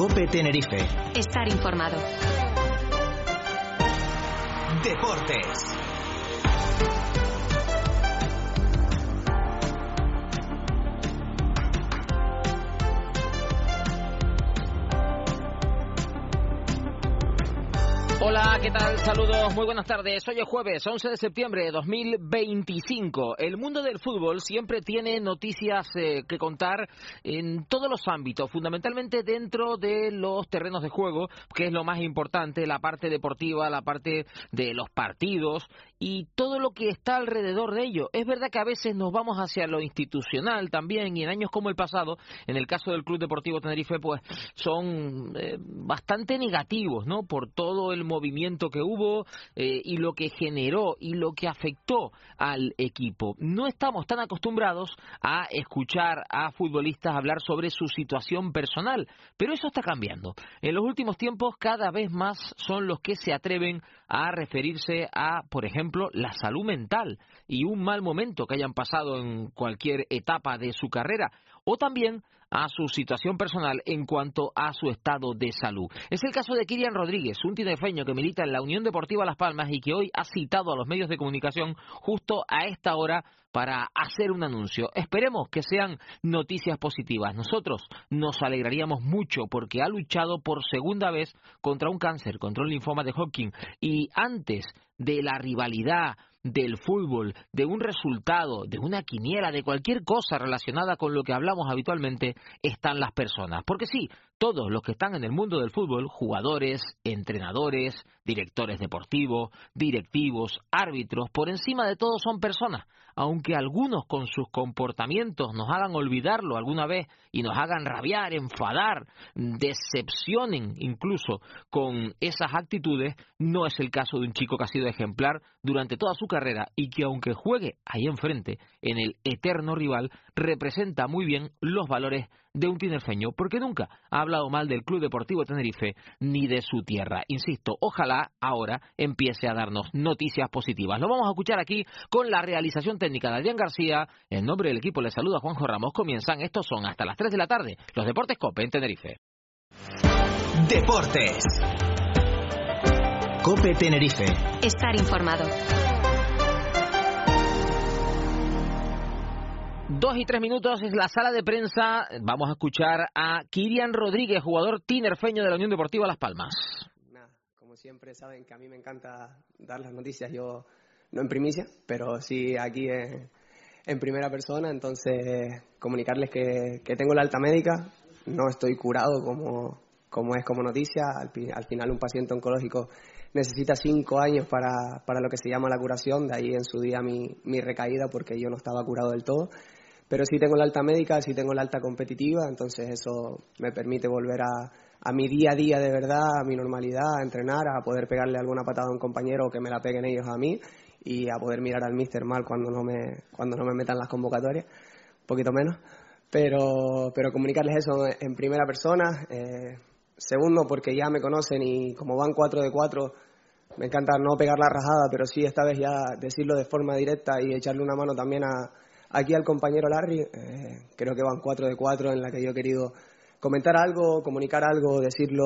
COPE Tenerife. Estar informado. Deportes. Hola, ¿qué tal? Saludos, muy buenas tardes. Hoy es jueves 11 de septiembre de 2025. El mundo del fútbol siempre tiene noticias que contar en todos los ámbitos, fundamentalmente dentro de los terrenos de juego, que es lo más importante, la parte deportiva, la parte de los partidos y todo lo que está alrededor de ello. Es verdad que a veces nos vamos hacia lo institucional también, y en años como el pasado, en el caso del Club Deportivo Tenerife, pues son bastante negativos, ¿no? Por todo el movimiento que hubo y lo que generó y lo que afectó al equipo. No estamos tan acostumbrados a escuchar a futbolistas hablar sobre su situación personal, pero eso está cambiando. En los últimos tiempos cada vez más son los que se atreven a referirse a, por ejemplo, la salud mental y un mal momento que hayan pasado en cualquier etapa de su carrera, o también a su situación personal en cuanto a su estado de salud. Es el caso de Kylian Rodríguez, un tinerfeño que milita en la Unión Deportiva Las Palmas y que hoy ha citado a los medios de comunicación justo a esta hora para hacer un anuncio. Esperemos que sean noticias positivas. Nosotros nos alegraríamos mucho porque ha luchado por segunda vez contra un cáncer, contra un linfoma de Hodgkin, y antes de la rivalidad del fútbol, de un resultado, de una quiniela, de cualquier cosa relacionada con lo que hablamos habitualmente, están las personas. Porque sí, todos los que están en el mundo del fútbol, jugadores, entrenadores, directores deportivos, directivos, árbitros, por encima de todo son personas. Aunque algunos con sus comportamientos nos hagan olvidarlo alguna vez y nos hagan rabiar, enfadar, decepcionen incluso con esas actitudes, no es el caso de un chico que ha sido ejemplar durante toda su carrera y que, aunque juegue ahí enfrente, en el eterno rival, representa muy bien los valores de un tinerfeño, porque nunca ha hablado mal del Club Deportivo Tenerife ni de su tierra. Insisto, ojalá ahora empiece a darnos noticias positivas. Lo vamos a escuchar aquí con la realización técnica de Adrián García. En nombre del equipo les saluda Juanjo Ramos. Comienzan, estos son hasta las 3 de la tarde, los Deportes COPE en Tenerife. Deportes. COPE Tenerife. Estar informado. 2 y 3 minutos es la sala de prensa. Vamos a escuchar a Kylian Rodríguez, jugador tinerfeño de la Unión Deportiva Las Palmas. Como siempre saben que a mí me encanta dar las noticias, yo no en primicia, pero sí aquí en primera persona. Entonces comunicarles que tengo la alta médica, no estoy curado como es como noticia. Al final un paciente oncológico necesita 5 años para lo que se llama la curación, de ahí en su día mi recaída porque yo no estaba curado del todo. Pero sí tengo la alta médica, sí tengo la alta competitiva, entonces eso me permite volver a mi día a día de verdad, a mi normalidad, a entrenar, a poder pegarle alguna patada a un compañero o que me la peguen ellos a mí y a poder mirar al míster mal cuando no me metan las convocatorias, un poquito menos. Pero comunicarles eso en primera persona. Segundo, porque ya me conocen y como van 4 de 4, me encanta no pegar la rajada, pero sí esta vez ya decirlo de forma directa y echarle una mano también aquí al compañero Larry. Creo que van 4 de 4 en la que yo he querido comentar algo, comunicar algo, decirlo.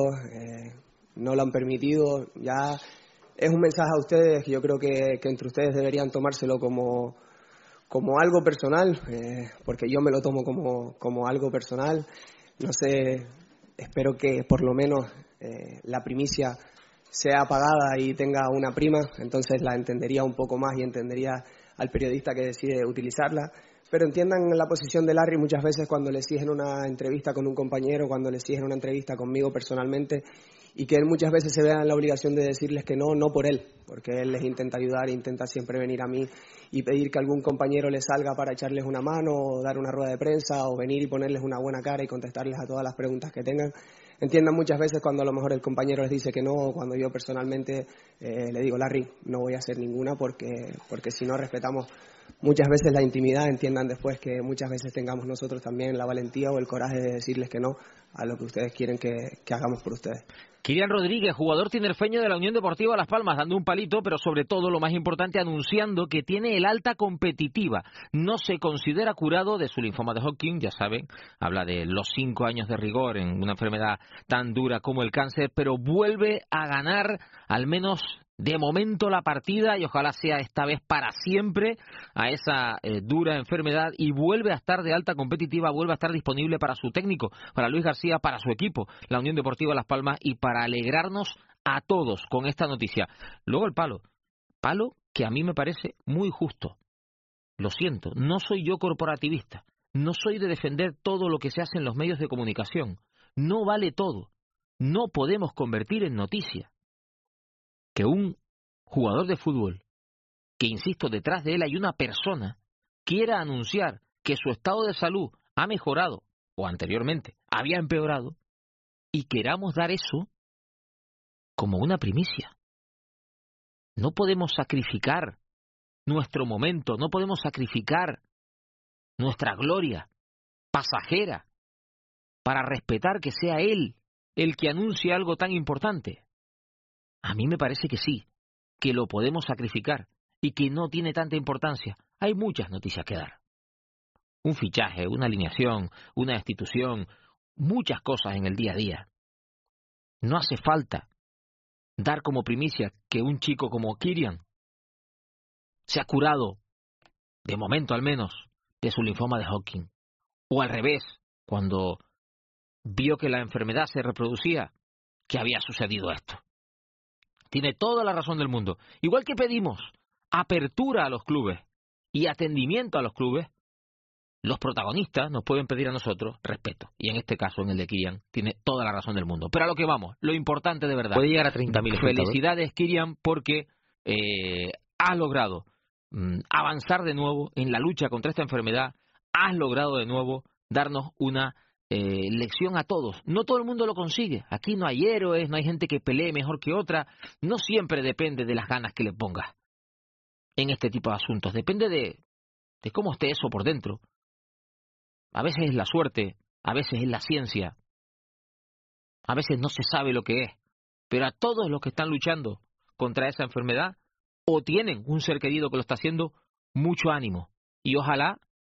No lo han permitido. Ya es un mensaje a ustedes que yo creo que entre ustedes deberían tomárselo como algo personal, porque yo me lo tomo como algo personal. No sé, espero que por lo menos la primicia sea pagada y tenga una prima, entonces la entendería un poco más y entendería al periodista que decide utilizarla. Pero entiendan la posición de Larry muchas veces cuando le exigen una entrevista con un compañero, cuando le exigen una entrevista conmigo personalmente, y que él muchas veces se vea en la obligación de decirles que no por él, porque él les intenta ayudar e intenta siempre venir a mí y pedir que algún compañero les salga para echarles una mano o dar una rueda de prensa o venir y ponerles una buena cara y contestarles a todas las preguntas que tengan. Entiendan muchas veces cuando a lo mejor el compañero les dice que no, o cuando yo personalmente le digo, Larry, no voy a hacer ninguna porque si no respetamos muchas veces la intimidad, entiendan después que muchas veces tengamos nosotros también la valentía o el coraje de decirles que no a lo que ustedes quieren que hagamos por ustedes. Kylian Rodríguez, jugador tinerfeño de la Unión Deportiva Las Palmas, dando un palito, pero sobre todo, lo más importante, anunciando que tiene el alta competitiva. No se considera curado de su linfoma de Hodgkin, ya saben, habla de los 5 años de rigor en una enfermedad tan dura como el cáncer, pero vuelve a ganar al menos de momento la partida, y ojalá sea esta vez para siempre, a esa dura enfermedad, y vuelve a estar de alta competitiva, vuelve a estar disponible para su técnico, para Luis García, para su equipo, la Unión Deportiva Las Palmas, y para alegrarnos a todos con esta noticia. Luego el palo que a mí me parece muy justo. Lo siento, no soy yo corporativista, no soy de defender todo lo que se hace en los medios de comunicación. No vale todo, no podemos convertir en noticia que un jugador de fútbol, que insisto, detrás de él hay una persona, quiera anunciar que su estado de salud ha mejorado, o anteriormente había empeorado, y queramos dar eso como una primicia. No podemos sacrificar nuestro momento, no podemos sacrificar nuestra gloria pasajera para respetar que sea él el que anuncie algo tan importante. A mí me parece que sí, que lo podemos sacrificar y que no tiene tanta importancia. Hay muchas noticias que dar. Un fichaje, una alineación, una destitución, muchas cosas en el día a día. No hace falta dar como primicia que un chico como Kylian se ha curado, de momento al menos, de su linfoma de Hodgkin. O al revés, cuando vio que la enfermedad se reproducía, que había sucedido esto. Tiene toda la razón del mundo. Igual que pedimos apertura a los clubes y atendimiento a los clubes, los protagonistas nos pueden pedir a nosotros respeto. Y en este caso, en el de Kylian, tiene toda la razón del mundo. Pero a lo que vamos, lo importante de verdad. Puede llegar a 30.000 espectadores. Felicidades, Kylian, porque has logrado avanzar de nuevo en la lucha contra esta enfermedad. Has logrado de nuevo darnos una lección a todos. No todo el mundo lo consigue. Aquí no hay héroes, no hay gente que pelee mejor que otra. No siempre depende de las ganas que le pongas en este tipo de asuntos. Depende de cómo esté eso por dentro. A veces es la suerte, a veces es la ciencia, a veces no se sabe lo que es. Pero a todos los que están luchando contra esa enfermedad, o tienen un ser querido que lo está haciendo, mucho ánimo. Y ojalá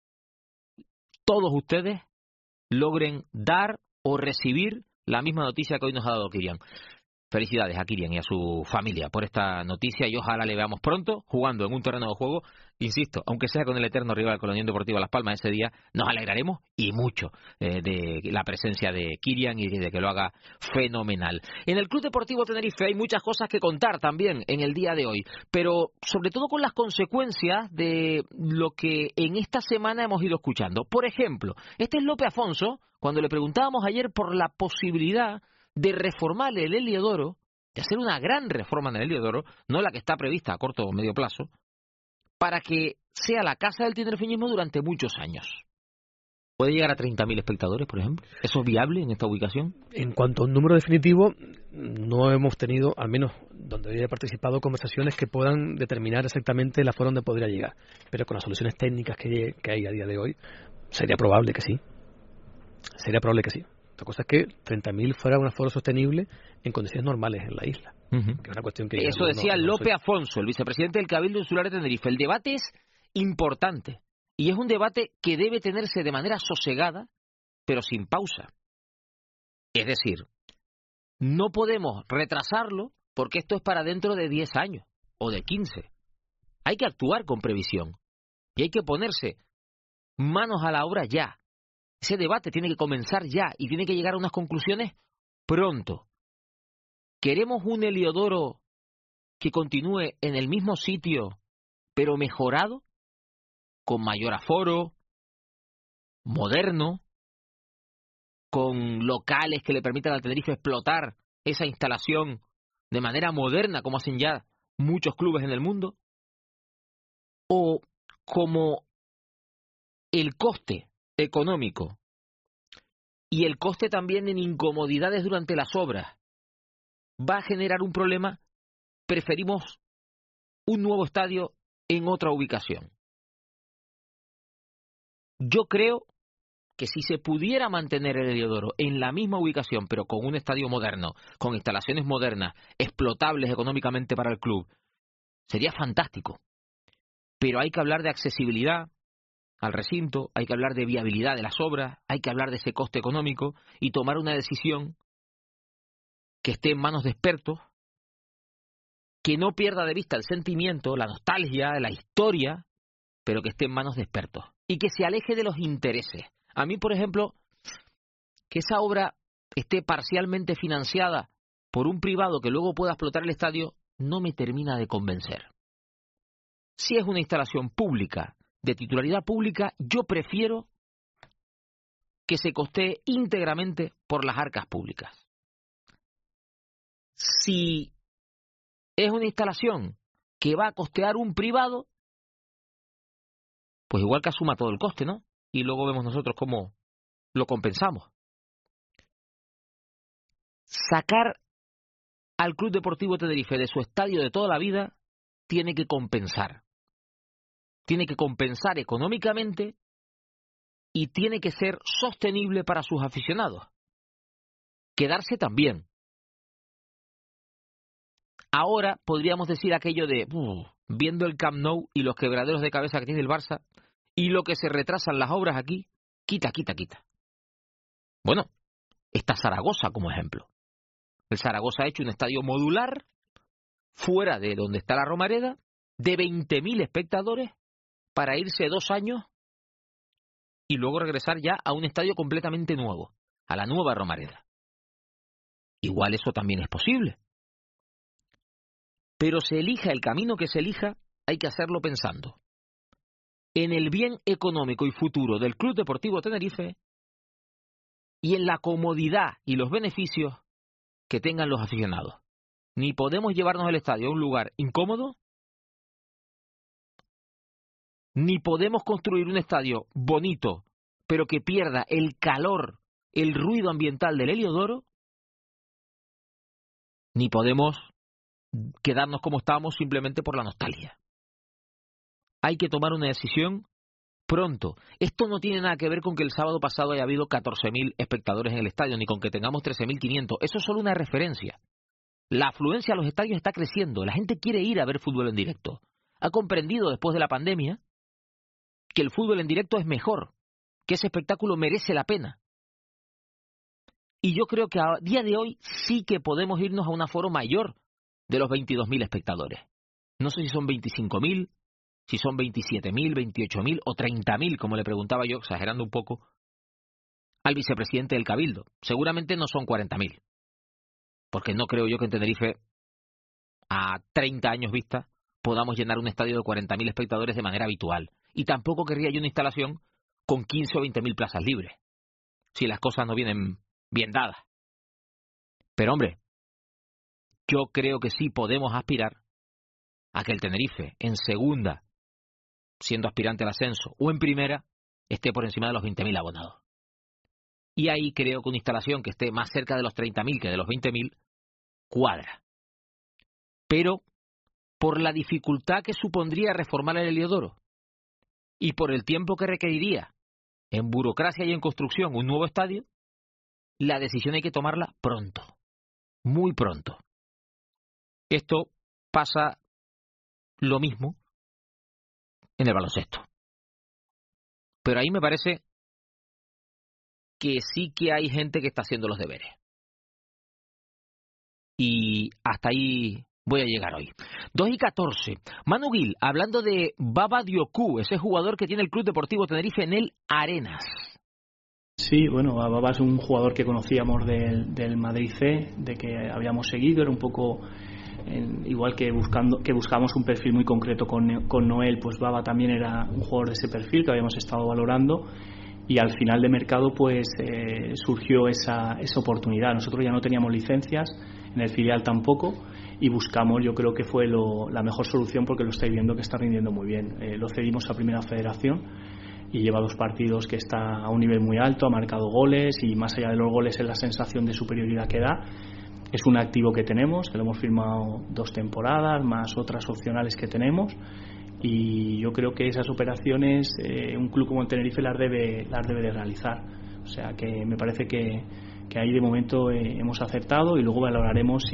todos ustedes logren dar o recibir la misma noticia que hoy nos ha dado Kylian. Felicidades a Kylian y a su familia por esta noticia, y ojalá le veamos pronto jugando en un terreno de juego. Insisto, aunque sea con el eterno rival, con la Unión Deportiva Las Palmas, ese día nos alegraremos y mucho de la presencia de Kylian y de que lo haga fenomenal. En el Club Deportivo Tenerife hay muchas cosas que contar también en el día de hoy, pero sobre todo con las consecuencias de lo que en esta semana hemos ido escuchando. Por ejemplo, este es Lope Afonso, cuando le preguntábamos ayer por la posibilidad de reformar el Heliodoro, de hacer una gran reforma en el Heliodoro, no la que está prevista a corto o medio plazo, para que sea la casa del tinerfeñismo durante muchos años. ¿Puede llegar a 30.000 espectadores, por ejemplo? ¿Eso es viable en esta ubicación? En cuanto a un número definitivo, no hemos tenido, al menos donde yo he participado, conversaciones que puedan determinar exactamente el aforo donde podría llegar. Pero con las soluciones técnicas que hay a día de hoy, sería probable que sí. Sería probable que sí. Otra cosa es que 30.000 fuera un aforo sostenible en condiciones normales en la isla. Que es una cuestión que eso decía Lope Afonso, el vicepresidente del Cabildo Insular de Tenerife. El debate es importante y es un debate que debe tenerse de manera sosegada, pero sin pausa. Es decir, no podemos retrasarlo porque esto es para dentro de 10 años o de 15. Hay que actuar con previsión y hay que ponerse manos a la obra ya. Ese debate tiene que comenzar ya y tiene que llegar a unas conclusiones pronto. ¿Queremos un Heliodoro que continúe en el mismo sitio, pero mejorado, con mayor aforo, moderno, con locales que le permitan al Tenerife explotar esa instalación de manera moderna, como hacen ya muchos clubes en el mundo? ¿O como el coste económico y el coste también en incomodidades durante las obras va a generar un problema, preferimos un nuevo estadio en otra ubicación? Yo creo que si se pudiera mantener el Heliodoro en la misma ubicación, pero con un estadio moderno, con instalaciones modernas, explotables económicamente para el club, sería fantástico. Pero hay que hablar de accesibilidad al recinto, hay que hablar de viabilidad de las obras, hay que hablar de ese coste económico y tomar una decisión que esté en manos de expertos, que no pierda de vista el sentimiento, la nostalgia, la historia, pero que esté en manos de expertos y que se aleje de los intereses. A mí, por ejemplo, que esa obra esté parcialmente financiada por un privado que luego pueda explotar el estadio, no me termina de convencer. Si es una instalación pública, de titularidad pública, yo prefiero que se costee íntegramente por las arcas públicas. Si es una instalación que va a costear un privado, pues igual que asuma todo el coste, ¿no? Y luego vemos nosotros cómo lo compensamos. Sacar al Club Deportivo Tenerife de su estadio de toda la vida tiene que compensar. Tiene que compensar económicamente y tiene que ser sostenible para sus aficionados. Quedarse también. Ahora podríamos decir aquello de, viendo el Camp Nou y los quebraderos de cabeza que tiene el Barça, y lo que se retrasan las obras aquí, quita. Bueno, está Zaragoza como ejemplo. El Zaragoza ha hecho un estadio modular, fuera de donde está la Romareda, de 20.000 espectadores, para irse 2 años y luego regresar ya a un estadio completamente nuevo, a la nueva Romareda. Igual eso también es posible. Pero se elija el camino que se elija, hay que hacerlo pensando en el bien económico y futuro del Club Deportivo Tenerife y en la comodidad y los beneficios que tengan los aficionados. Ni podemos llevarnos el estadio a un lugar incómodo, ni podemos construir un estadio bonito, pero que pierda el calor, el ruido ambiental del Heliodoro, ni podemos quedarnos como estábamos simplemente por la nostalgia. Hay que tomar una decisión pronto. Esto no tiene nada que ver con que el sábado pasado haya habido 14.000 espectadores en el estadio, ni con que tengamos 13.500. Eso es solo una referencia. La afluencia a los estadios está creciendo. La gente quiere ir a ver fútbol en directo. Ha comprendido después de la pandemia que el fútbol en directo es mejor, que ese espectáculo merece la pena. Y yo creo que a día de hoy sí que podemos irnos a un aforo mayor de los 22.000 espectadores. No sé si son 25.000, si son 27.000, 28.000 o 30.000, como le preguntaba yo, exagerando un poco, al vicepresidente del Cabildo. Seguramente no son 40.000, porque no creo yo que en Tenerife, a 30 años vista, podamos llenar un estadio de 40.000 espectadores de manera habitual. Y tampoco querría yo una instalación con 15 o 20.000 plazas libres, si las cosas no vienen bien dadas. Pero hombre, yo creo que sí podemos aspirar a que el Tenerife en segunda, siendo aspirante al ascenso, o en primera, esté por encima de los 20.000 abonados. Y ahí creo que una instalación que esté más cerca de los 30.000 que de los 20.000 cuadra. Pero por la dificultad que supondría reformar el Heliodoro y por el tiempo que requeriría en burocracia y en construcción un nuevo estadio, la decisión hay que tomarla pronto, muy pronto. Esto pasa lo mismo en el baloncesto. Pero ahí me parece que sí que hay gente que está haciendo los deberes. Y hasta ahí voy a llegar hoy. 2:14. Manu Gil, hablando de Baba Diocú, ese jugador que tiene el Club Deportivo Tenerife en el Arenas. Sí, bueno, Baba es un jugador que conocíamos del Madrid C, de que habíamos seguido, era un poco igual que buscamos un perfil muy concreto con Noel, pues Baba también era un jugador de ese perfil que habíamos estado valorando, y al final de mercado pues surgió esa oportunidad. Nosotros ya no teníamos licencias, en el filial tampoco, y buscamos, yo creo que fue la mejor solución, porque lo estáis viendo que está rindiendo muy bien. Lo cedimos a Primera Federación y lleva 2 partidos que está a un nivel muy alto, ha marcado goles, y más allá de los goles es la sensación de superioridad que da. Es un activo que tenemos, que lo hemos firmado 2 temporadas, más otras opcionales que tenemos, y yo creo que esas operaciones un club como el Tenerife las debe de realizar. O sea que me parece que ahí de momento hemos acertado, y luego valoraremos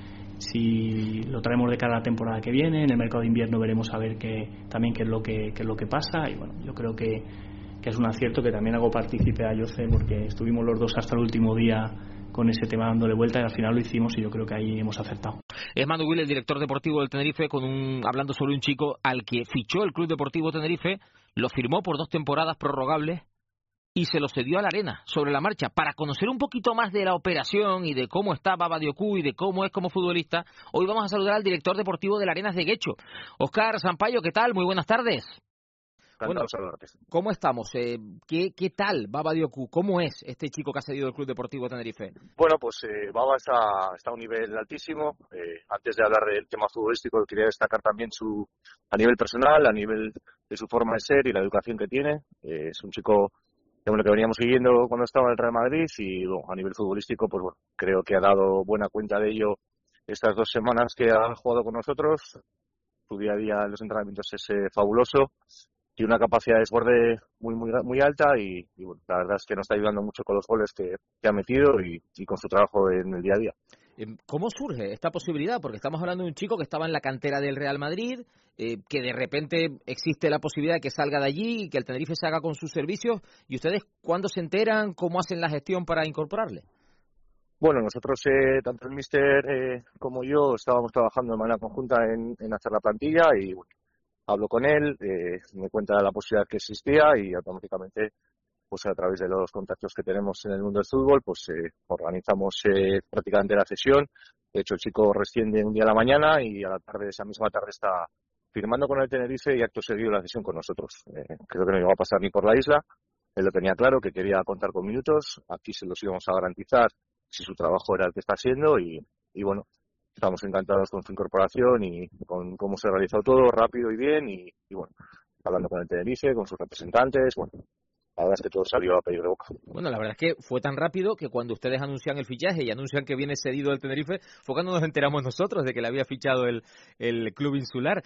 si lo traemos de cara a la temporada que viene. En el mercado de invierno veremos a ver qué es lo que pasa, y bueno, yo creo que es un acierto, que también hago partícipe a Jose, porque estuvimos los dos hasta el último día con ese tema dándole vuelta, y al final lo hicimos, y yo creo que ahí hemos acertado. Es Manu Gil, el director deportivo del Tenerife, hablando sobre un chico al que fichó el Club Deportivo Tenerife, lo firmó por 2 temporadas prorrogables y se lo cedió a la Arena sobre la marcha. Para conocer un poquito más de la operación y de cómo está Baba Diocú y de cómo es como futbolista, hoy vamos a saludar al director deportivo de la Arenas de Guecho, Óscar Sampaio. ¿Qué tal? Muy buenas tardes. Bueno, ¿cómo estamos? ¿Qué tal Baba Diocú? ¿Cómo es este chico que ha cedido del Club Deportivo Tenerife? Bueno, pues Baba está a un nivel altísimo. Antes de hablar del tema futbolístico, quería destacar también a nivel personal, a nivel de su forma de ser y la educación que tiene. Es un chico que veníamos siguiendo cuando estaba en el Real Madrid, y bueno, a nivel futbolístico, pues bueno, creo que ha dado buena cuenta de ello estas 2 semanas que ha jugado con nosotros. Su día a día en los entrenamientos es fabuloso. Tiene una capacidad de desborde muy alta, y bueno, la verdad es que nos está ayudando mucho con los goles que ha metido y con su trabajo en el día a día. ¿Cómo surge esta posibilidad? Porque estamos hablando de un chico que estaba en la cantera del Real Madrid, que de repente existe la posibilidad de que salga de allí y que el Tenerife se haga con sus servicios. ¿Y ustedes cuándo se enteran? ¿Cómo hacen la gestión para incorporarle? Bueno, nosotros, tanto el míster como yo, estábamos trabajando de manera conjunta en hacer la plantilla, y bueno, hablo con él, me cuenta la posibilidad que existía, y automáticamente, pues a través de los contactos que tenemos en el mundo del fútbol, pues organizamos prácticamente la cesión. De hecho, el chico rescinde un día a la mañana, y a la tarde, esa misma tarde, está firmando con el Tenerife, y acto seguido la cesión con nosotros. Creo que no iba a pasar ni por la isla. Él lo tenía claro, que quería contar con minutos. Aquí se los íbamos a garantizar si su trabajo era el que está haciendo, y bueno, estamos encantados con su incorporación y con cómo se ha realizado todo rápido y bien, y bueno, hablando con el Tenerife, con sus representantes, bueno, la verdad es que todo salió a pedir de boca. Bueno, la verdad es que fue tan rápido que cuando ustedes anuncian el fichaje y anuncian que viene cedido del Tenerife, fue cuando nos enteramos nosotros de que le había fichado el club insular.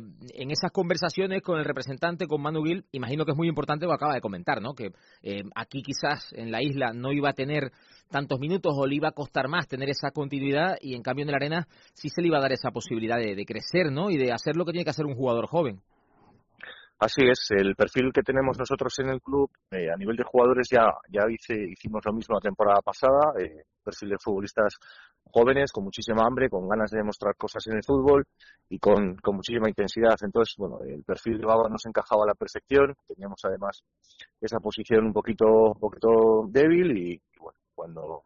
En esas conversaciones con el representante, con Manu Gil, imagino que es muy importante lo que acaba de comentar, ¿no? Que aquí quizás en la isla no iba a tener tantos minutos o le iba a costar más tener esa continuidad, y en cambio en la Arena sí se le iba a dar esa posibilidad de crecer, ¿no? Y de hacer lo que tiene que hacer un jugador joven. Así es, el perfil que tenemos nosotros en el club, a nivel de jugadores ya hicimos lo mismo la temporada pasada, perfil de futbolistas jóvenes, con muchísima hambre, con ganas de demostrar cosas en el fútbol y con muchísima intensidad. Entonces, bueno, el perfil de Baba nos encajaba a la perfección. Teníamos además esa posición un poquito débil, y bueno, cuando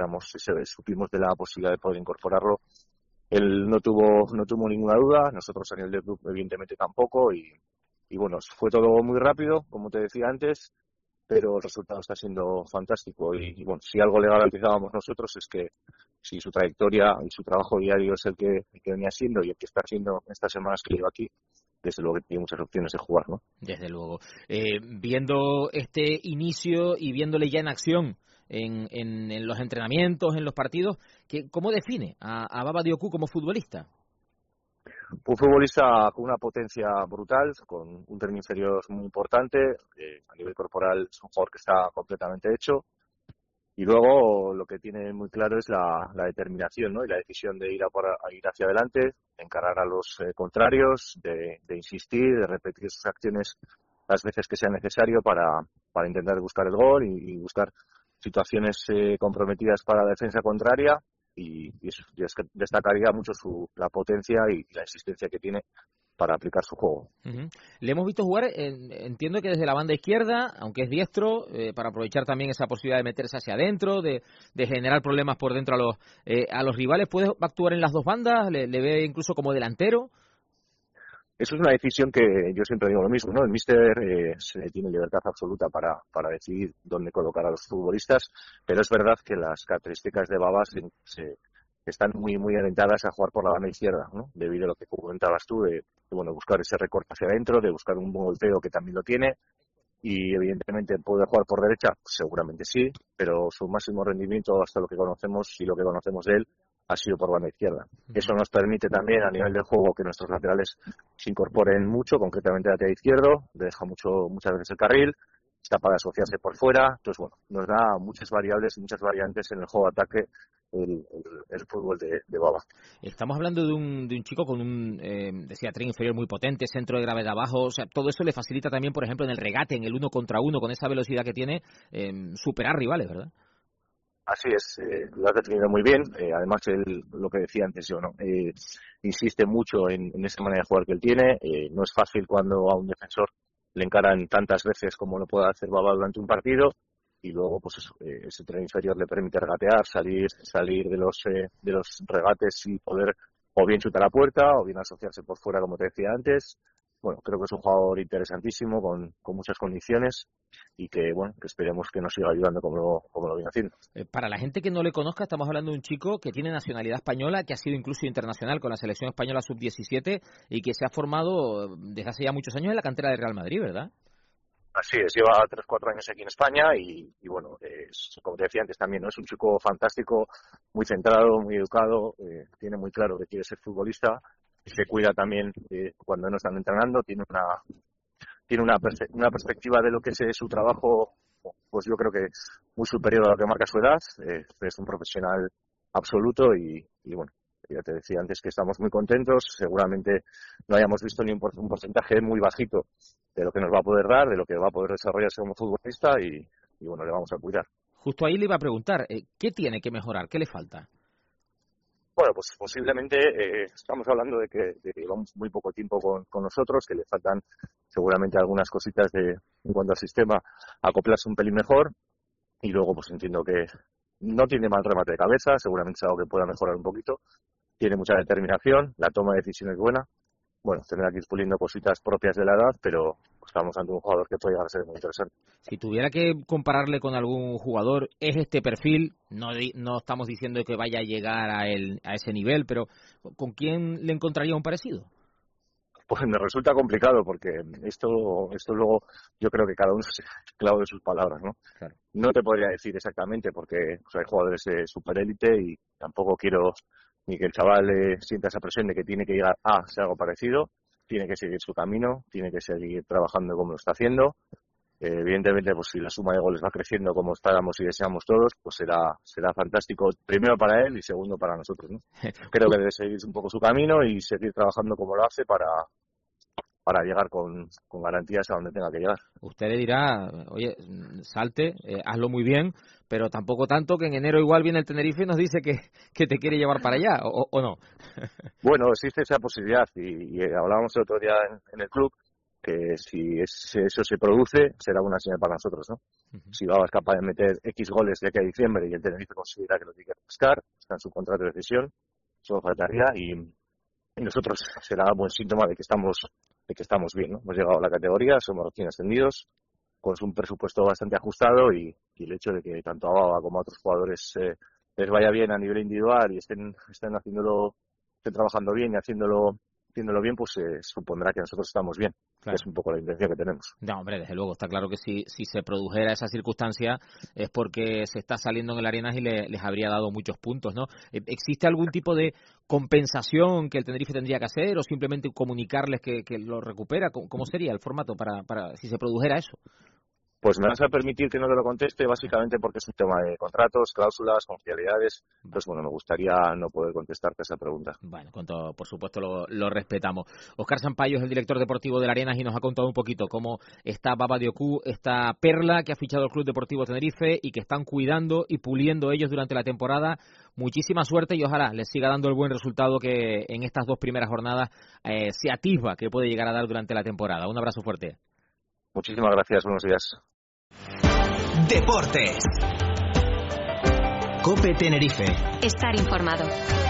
supimos de la posibilidad de poder incorporarlo, él no tuvo ninguna duda. Nosotros a nivel del club evidentemente tampoco, y bueno, fue todo muy rápido, como te decía antes, pero el resultado está siendo fantástico. Y bueno, si algo le garantizábamos nosotros es que si su trayectoria y su trabajo diario es el que venía siendo y el que está haciendo estas semanas que lleva aquí, desde luego que tiene muchas opciones de jugar, ¿no? Desde luego. Viendo este inicio y viéndole ya en acción en los entrenamientos, en los partidos, ¿cómo define a Baba Diocú como futbolista? Un futbolista con una potencia brutal, con un tren inferior muy importante, a nivel corporal es un jugador que está completamente hecho, y luego lo que tiene muy claro es la determinación, ¿no? Y la decisión de ir hacia adelante, de encarar a los contrarios, de insistir, de repetir sus acciones las veces que sea necesario para intentar buscar el gol y buscar situaciones comprometidas para la defensa contraria. Y destacaría mucho la potencia y la insistencia que tiene para aplicar su juego. Uh-huh. Le hemos visto jugar, entiendo que desde la banda izquierda, aunque es diestro, para aprovechar también esa posibilidad de meterse hacia adentro, de generar problemas por dentro a los rivales. ¿Puede actuar en las dos bandas? ¿Le ve incluso como delantero? Eso es una decisión que yo siempre digo lo mismo, ¿no? El míster tiene libertad absoluta para decidir dónde colocar a los futbolistas, pero es verdad que las características de Baba están muy orientadas a jugar por la banda izquierda, ¿no? Debido a lo que comentabas tú, de buscar ese recorte hacia adentro, de buscar un buen golpeo, que también lo tiene, y evidentemente puede jugar por derecha, seguramente sí, pero su máximo rendimiento, hasta lo que conocemos y lo que conocemos de él, ha sido por banda izquierda. Eso nos permite también a nivel de juego que nuestros laterales se incorporen mucho, concretamente el lateral izquierdo, le deja muchas veces el carril, es capaz de asociarse por fuera. Entonces, bueno, nos da muchas variables y muchas variantes en el juego de ataque el fútbol de Baba. Estamos hablando de un chico con decía, tren inferior muy potente, centro de gravedad bajo, o sea, todo eso le facilita también, por ejemplo, en el regate, en el 1 contra 1, con esa velocidad que tiene, superar rivales, ¿verdad? Así es, lo has definido muy bien. Además, lo que decía antes yo, ¿no? Insiste mucho en esa manera de jugar que él tiene. No es fácil cuando a un defensor le encaran tantas veces como lo puede hacer Baba durante un partido, y luego pues eso, ese tren inferior le permite regatear, salir de los regates y poder o bien chutar a puerta o bien asociarse por fuera, como te decía antes. Bueno, creo que es un jugador interesantísimo con muchas condiciones y que, bueno, que esperemos que nos siga ayudando como lo viene haciendo. Para la gente que no le conozca, estamos hablando de un chico que tiene nacionalidad española, que ha sido incluso internacional con la selección española sub-17 y que se ha formado desde hace ya muchos años en la cantera del Real Madrid, ¿verdad? Así es, lleva 3-4 años aquí en España y bueno, como te decía antes también, ¿no? Es un chico fantástico, muy centrado, muy educado, tiene muy claro que quiere ser futbolista. Se cuida también cuando no están entrenando, tiene una perspectiva de lo que es su trabajo, pues yo creo que muy superior a lo que marca su edad. Es un profesional absoluto y bueno, ya te decía antes que estamos muy contentos. Seguramente no hayamos visto ni un porcentaje muy bajito de lo que nos va a poder dar, de lo que va a poder desarrollarse como futbolista y bueno, le vamos a cuidar. Justo ahí le iba a preguntar, ¿qué tiene que mejorar? ¿Qué le falta? Bueno, pues posiblemente estamos hablando de que llevamos muy poco tiempo con nosotros, que le faltan seguramente algunas cositas en cuanto al sistema, acoplarse un pelín mejor, y luego pues entiendo que no tiene mal remate de cabeza, seguramente es algo que pueda mejorar un poquito, tiene mucha determinación, la toma de decisiones es buena. Bueno, tendrá que ir puliendo cositas propias de la edad, pero estamos ante un jugador que puede llegar a ser muy interesante. Si tuviera que compararle con algún jugador, es este perfil, no estamos diciendo que vaya a llegar a ese nivel, pero ¿con quién le encontraría un parecido? Pues me resulta complicado porque esto luego yo creo que cada uno es esclavo de sus palabras, ¿no? Claro. No te podría decir exactamente porque pues, hay jugadores de superélite y tampoco quiero ni que el chaval sienta esa presión de que tiene que llegar a ser algo parecido, tiene que seguir su camino, tiene que seguir trabajando como lo está haciendo. Evidentemente, pues si la suma de goles va creciendo como esperamos y deseamos todos, pues será fantástico, primero para él y segundo para nosotros, ¿no? Creo que debe seguir un poco su camino y seguir trabajando como lo hace para llegar con garantías a donde tenga que llegar. Usted le dirá, oye, salte, hazlo muy bien, pero tampoco tanto que en enero igual viene el Tenerife y nos dice que te quiere llevar para allá, ¿o no? Bueno, existe esa posibilidad y hablábamos el otro día en el club que si eso se produce será una señal para nosotros, ¿no? Uh-huh. Si Baba es capaz de meter X goles de aquí a diciembre y el Tenerife considera que lo tiene que buscar, está en su contrato de cesión, solo faltaría y nosotros será buen síntoma de que estamos bien, ¿no? Hemos llegado a la categoría, somos recién ascendidos, con un presupuesto bastante ajustado y el hecho de que tanto a Baba como a otros jugadores les vaya bien a nivel individual y estén trabajando bien y haciéndolo bien, pues supondrá que nosotros estamos bien. Claro. Es un poco la intención que tenemos. No, hombre, desde luego, está claro que si se produjera esa circunstancia es porque se está saliendo en el Arenas y les habría dado muchos puntos, ¿no? ¿Existe algún tipo de compensación que el Tenerife tendría que hacer o simplemente comunicarles que lo recupera? ¿Cómo sería el formato para si se produjera eso? Pues me vas a permitir que no te lo conteste básicamente porque es un tema de contratos, cláusulas, confidencialidades. Entonces, bueno, me gustaría no poder contestarte esa pregunta. Bueno, por supuesto lo respetamos. Óscar Sampaio es el director deportivo del Arenas y nos ha contado un poquito cómo está Baba Diocú, esta perla que ha fichado el Club Deportivo Tenerife y que están cuidando y puliendo ellos durante la temporada. Muchísima suerte y ojalá les siga dando el buen resultado que en estas 2 primeras jornadas se atisba que puede llegar a dar durante la temporada. Un abrazo fuerte. Muchísimas gracias, buenos días. Deportes. COPE Tenerife. Estar informado.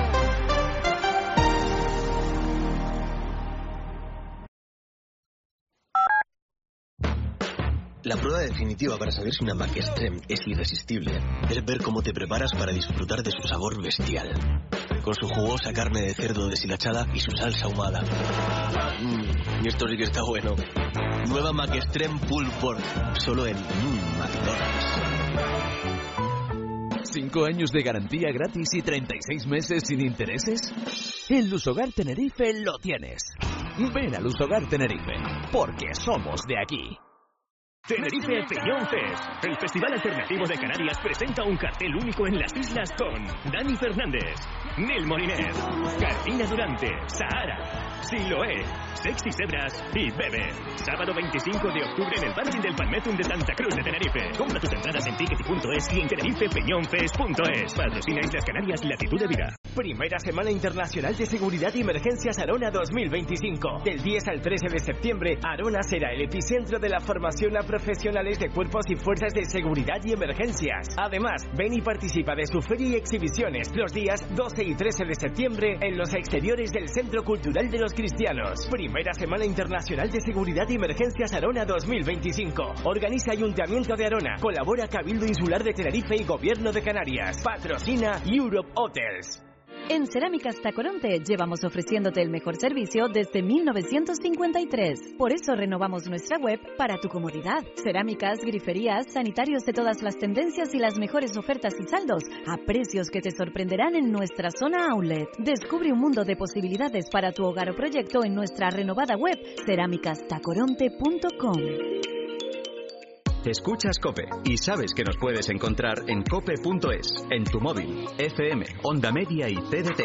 La prueba definitiva para saber si una Mac Extreme es irresistible es ver cómo te preparas para disfrutar de su sabor bestial. Con su jugosa carne de cerdo deshilachada y su salsa ahumada. Y esto sí que está bueno. Nueva Mac Extreme Pulled Pork, solo en McDonald's. 5 años de garantía gratis y 36 meses sin intereses? En Lusogar Tenerife lo tienes. Ven a Lusogar Tenerife, porque somos de aquí. Tenerife Peñón Fest. El festival alternativo de Canarias presenta un cartel único en las islas con Dani Fernández, Nil Moliner, Carolina Durante, Sahara, Siloé, Sexy Zebras y Bebe. Sábado 25 de octubre en el parking del Palmetum de Santa Cruz de Tenerife. Compra tus entradas en ticket.es y en tenerifepeñonfest.es. Patrocina Islas Canarias Latitud de Vida. Primera Semana Internacional de Seguridad y Emergencias Arona 2025. Del 10 al 13 de septiembre, Arona será el epicentro de la formación a profesionales de cuerpos y fuerzas de seguridad y emergencias. Además, ven y participa de su feria y exhibiciones los días 12 y 13 de septiembre en los exteriores del Centro Cultural de los Cristianos. Primera Semana Internacional de Seguridad y Emergencias Arona 2025. Organiza Ayuntamiento de Arona. Colabora Cabildo Insular de Tenerife y Gobierno de Canarias. Patrocina Europe Hotels. En Cerámicas Tacoronte llevamos ofreciéndote el mejor servicio desde 1953. Por eso renovamos nuestra web para tu comodidad. Cerámicas, griferías, sanitarios de todas las tendencias y las mejores ofertas y saldos a precios que te sorprenderán en nuestra zona outlet. Descubre un mundo de posibilidades para tu hogar o proyecto en nuestra renovada web cerámicastacoronte.com. Escuchas COPE y sabes que nos puedes encontrar en cope.es, en tu móvil, FM, Onda Media y TDT.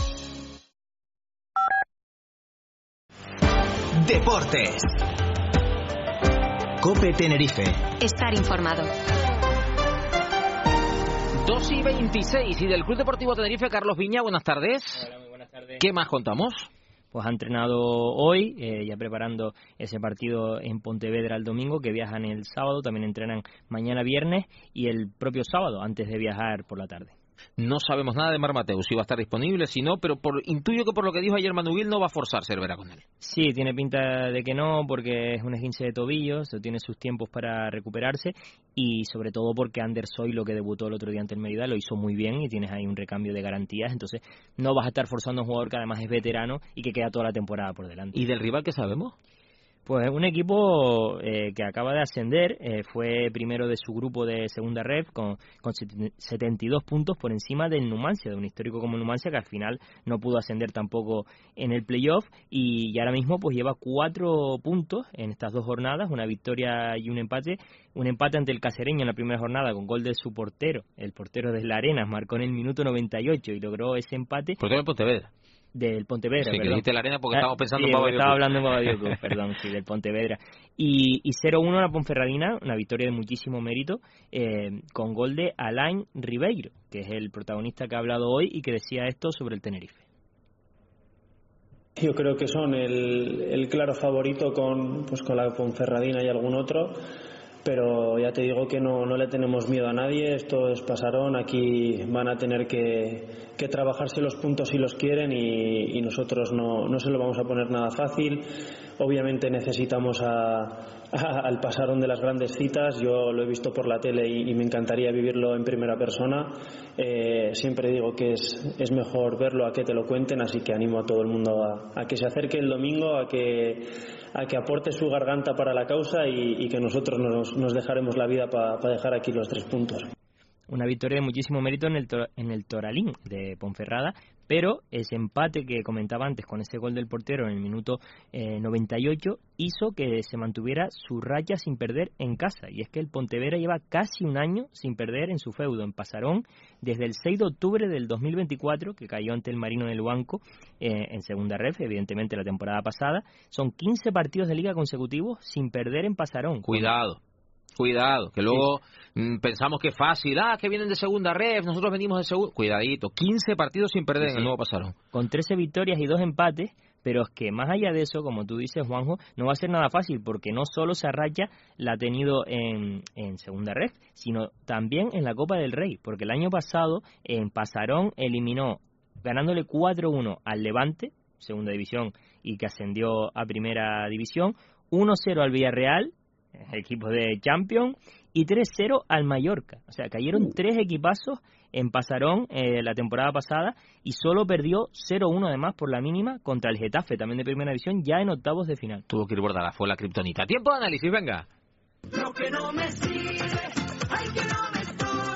Deportes. COPE Tenerife. Estar informado. 2:26 y del Club Deportivo Tenerife, Carlos Viña, buenas tardes. Hola, muy buenas tardes. ¿Qué más contamos? Pues ha entrenado hoy, ya preparando ese partido en Pontevedra el domingo, que viajan el sábado, también entrenan mañana viernes y el propio sábado antes de viajar por la tarde. No sabemos nada de Marc Mateu, si va a estar disponible, si no, pero intuyo que por lo que dijo ayer Manu Gil no va a forzar Cervera con él. Sí, tiene pinta de que no, porque es un esguince de tobillo, tiene sus tiempos para recuperarse y sobre todo porque Anders Soy, que debutó el otro día ante el Mérida, lo hizo muy bien y tienes ahí un recambio de garantías, entonces no vas a estar forzando a un jugador que además es veterano y que queda toda la temporada por delante. ¿Y del rival qué sabemos? Pues un equipo que acaba de ascender, fue primero de su grupo de segunda ref con 72 puntos por encima del Numancia, de un histórico como Numancia que al final no pudo ascender tampoco en el playoff y ahora mismo pues lleva 4 puntos en estas 2 jornadas, una victoria y un empate ante el Cacereño en la primera jornada con gol de su portero, el portero de La Arenas, marcó en el minuto 98 y logró ese empate. Portero de Pontevedra. Del Pontevedra, sí, perdón. que dijiste La Arena porque estábamos pensando en Babadioco. Estaba hablando en Babadioco, perdón, sí, del Pontevedra. Y 0-1 a la Ponferradina, una victoria de muchísimo mérito, con gol de Alain Ribeiro, que es el protagonista que ha hablado hoy y que decía esto sobre el Tenerife. Yo creo que son el claro favorito con la Ponferradina y algún otro. Pero ya te digo que no le tenemos miedo a nadie, esto es Pasarón, aquí van a tener que trabajarse los puntos si los quieren y nosotros no se lo vamos a poner nada fácil. Obviamente necesitamos al Pasarón de las grandes citas, yo lo he visto por la tele y me encantaría vivirlo en primera persona. Siempre digo que es mejor verlo a que te lo cuenten, así que animo a todo el mundo a que se acerque el domingo, a que aporte su garganta para la causa y que nosotros nos dejaremos la vida para dejar aquí los 3 puntos. Una victoria de muchísimo mérito en el Toralín de Ponferrada, pero ese empate que comentaba antes con ese gol del portero en el minuto 98 hizo que se mantuviera su racha sin perder en casa, y es que el Pontevedra lleva casi un año sin perder en su feudo en Pasarón desde el 6 de octubre del 2024, que cayó ante el Marino en el banco en segunda ref, evidentemente la temporada pasada. Son 15 partidos de liga consecutivos sin perder en Pasarón. Cuidado, que luego pensamos que es fácil, que vienen de segunda ref, nosotros venimos de segunda. Cuidadito, 15 partidos sin perder en el nuevo Pasarón. Con 13 victorias y 2 empates, pero es que más allá de eso, como tú dices, Juanjo, no va a ser nada fácil, porque no solo esa racha la ha tenido en segunda ref, sino también en la Copa del Rey, porque el año pasado en Pasarón eliminó, ganándole 4-1 al Levante, segunda división, y que ascendió a primera división, 1-0 al Villarreal, equipo de Champions, y 3-0 al Mallorca. O sea, cayeron 3 equipazos en Pasarón la temporada pasada y solo perdió 0-1 además por la mínima contra el Getafe, también de primera división, ya en octavos de final. Tuvo que ir Bordalás, fue la kriptonita. Tiempo de análisis, venga. Lo que no me sirve, ay, que no me estorbe.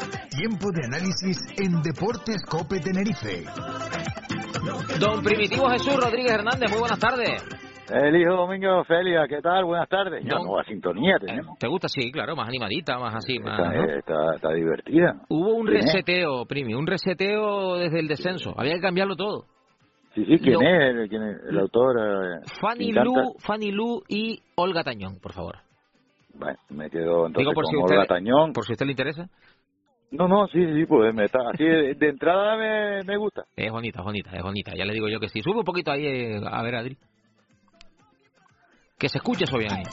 Tiempo de análisis en Deportes COPE Tenerife. Don Primitivo Jesús Rodríguez Hernández, muy buenas tardes. El hijo Domingo Felia, ¿qué tal? Buenas tardes. Ya nueva sintonía tenemos. ¿Te gusta? Sí, claro, más animadita, más así. Más, está divertida. Hubo un reseteo, Primi, un reseteo desde el descenso. Había que cambiarlo todo. Sí, ¿quién es el autor? Fanny Lu y Olga Tañón, por favor. Bueno, me quedo entonces Digo, con Olga Tañón. Por si a usted le interesa. No, sí, pues así de entrada me gusta. Es bonita, ya le digo yo que sí. Sube un poquito ahí, a ver, Adri. Que se escuche eso bien ahí.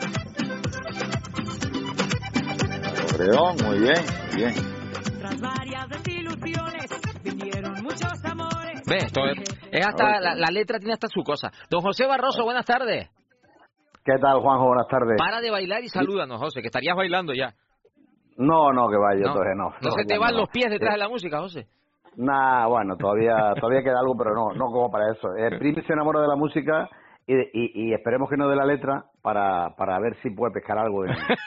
Obregón, muy bien. Tras varias desilusiones, vinieron muchos amores. Ve, esto es hasta, la letra tiene hasta su cosa. Don José Barroso, buenas tardes. ¿Qué tal, Juanjo? Buenas tardes. Para de bailar y salúdanos, José, que estarías bailando ya. No, que vaya, entonces no. Entonces te van los pies detrás de la música, José. Nah, bueno, todavía queda algo, pero no como para eso. Primi se enamora de la música y esperemos que no de la letra para ver si puede pescar algo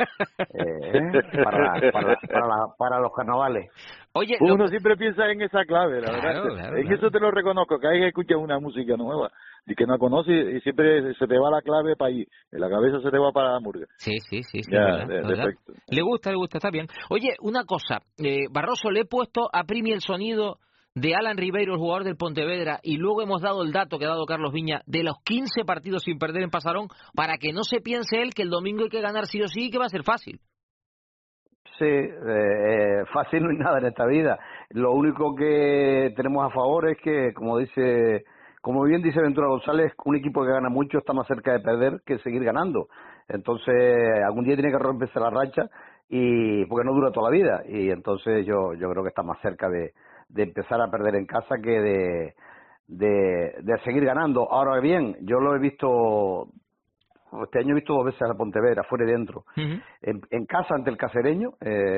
para los carnavales. Oye, uno siempre piensa en esa clave, la verdad. Claro. Eso te lo reconozco, que hay que escuchar una música nueva y que no conoce y siempre se te va la clave para ahí, en la cabeza se te va para la murga. Sí, ya, ¿verdad? Le gusta, está bien. Oye, una cosa, Barroso, le he puesto a Primi el sonido de Alan Ribeiro, el jugador del Pontevedra, y luego hemos dado el dato que ha dado Carlos Viña de los 15 partidos sin perder en Pasarón, para que no se piense él que el domingo hay que ganar sí o sí y que va a ser fácil. Sí, fácil no hay nada en esta vida. Lo único que tenemos a favor es que, como bien dice Ventura González, un equipo que gana mucho está más cerca de perder que seguir ganando. Entonces, algún día tiene que romperse la racha porque no dura toda la vida. Y entonces yo creo que está más cerca de empezar a perder en casa que de seguir ganando. Ahora bien, yo lo he visto, este año he visto 2 veces a la Pontevedra, fuera y dentro. Uh-huh. En casa ante el Cacereño,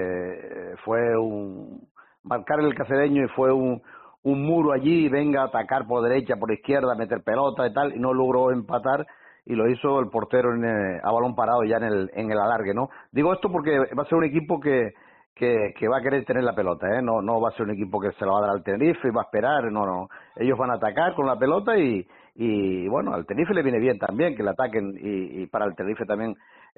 marcar el Cacereño y fue un muro allí, venga a atacar por derecha, por izquierda, meter pelota y tal, y no logró empatar, y lo hizo el portero a balón parado ya en el alargue, ¿no? Digo esto porque va a ser un equipo que va a querer tener la pelota, no va a ser un equipo que se la va a dar al Tenerife y va a esperar, no, ellos van a atacar con la pelota y bueno, al Tenerife le viene bien también que le ataquen y para el Tenerife también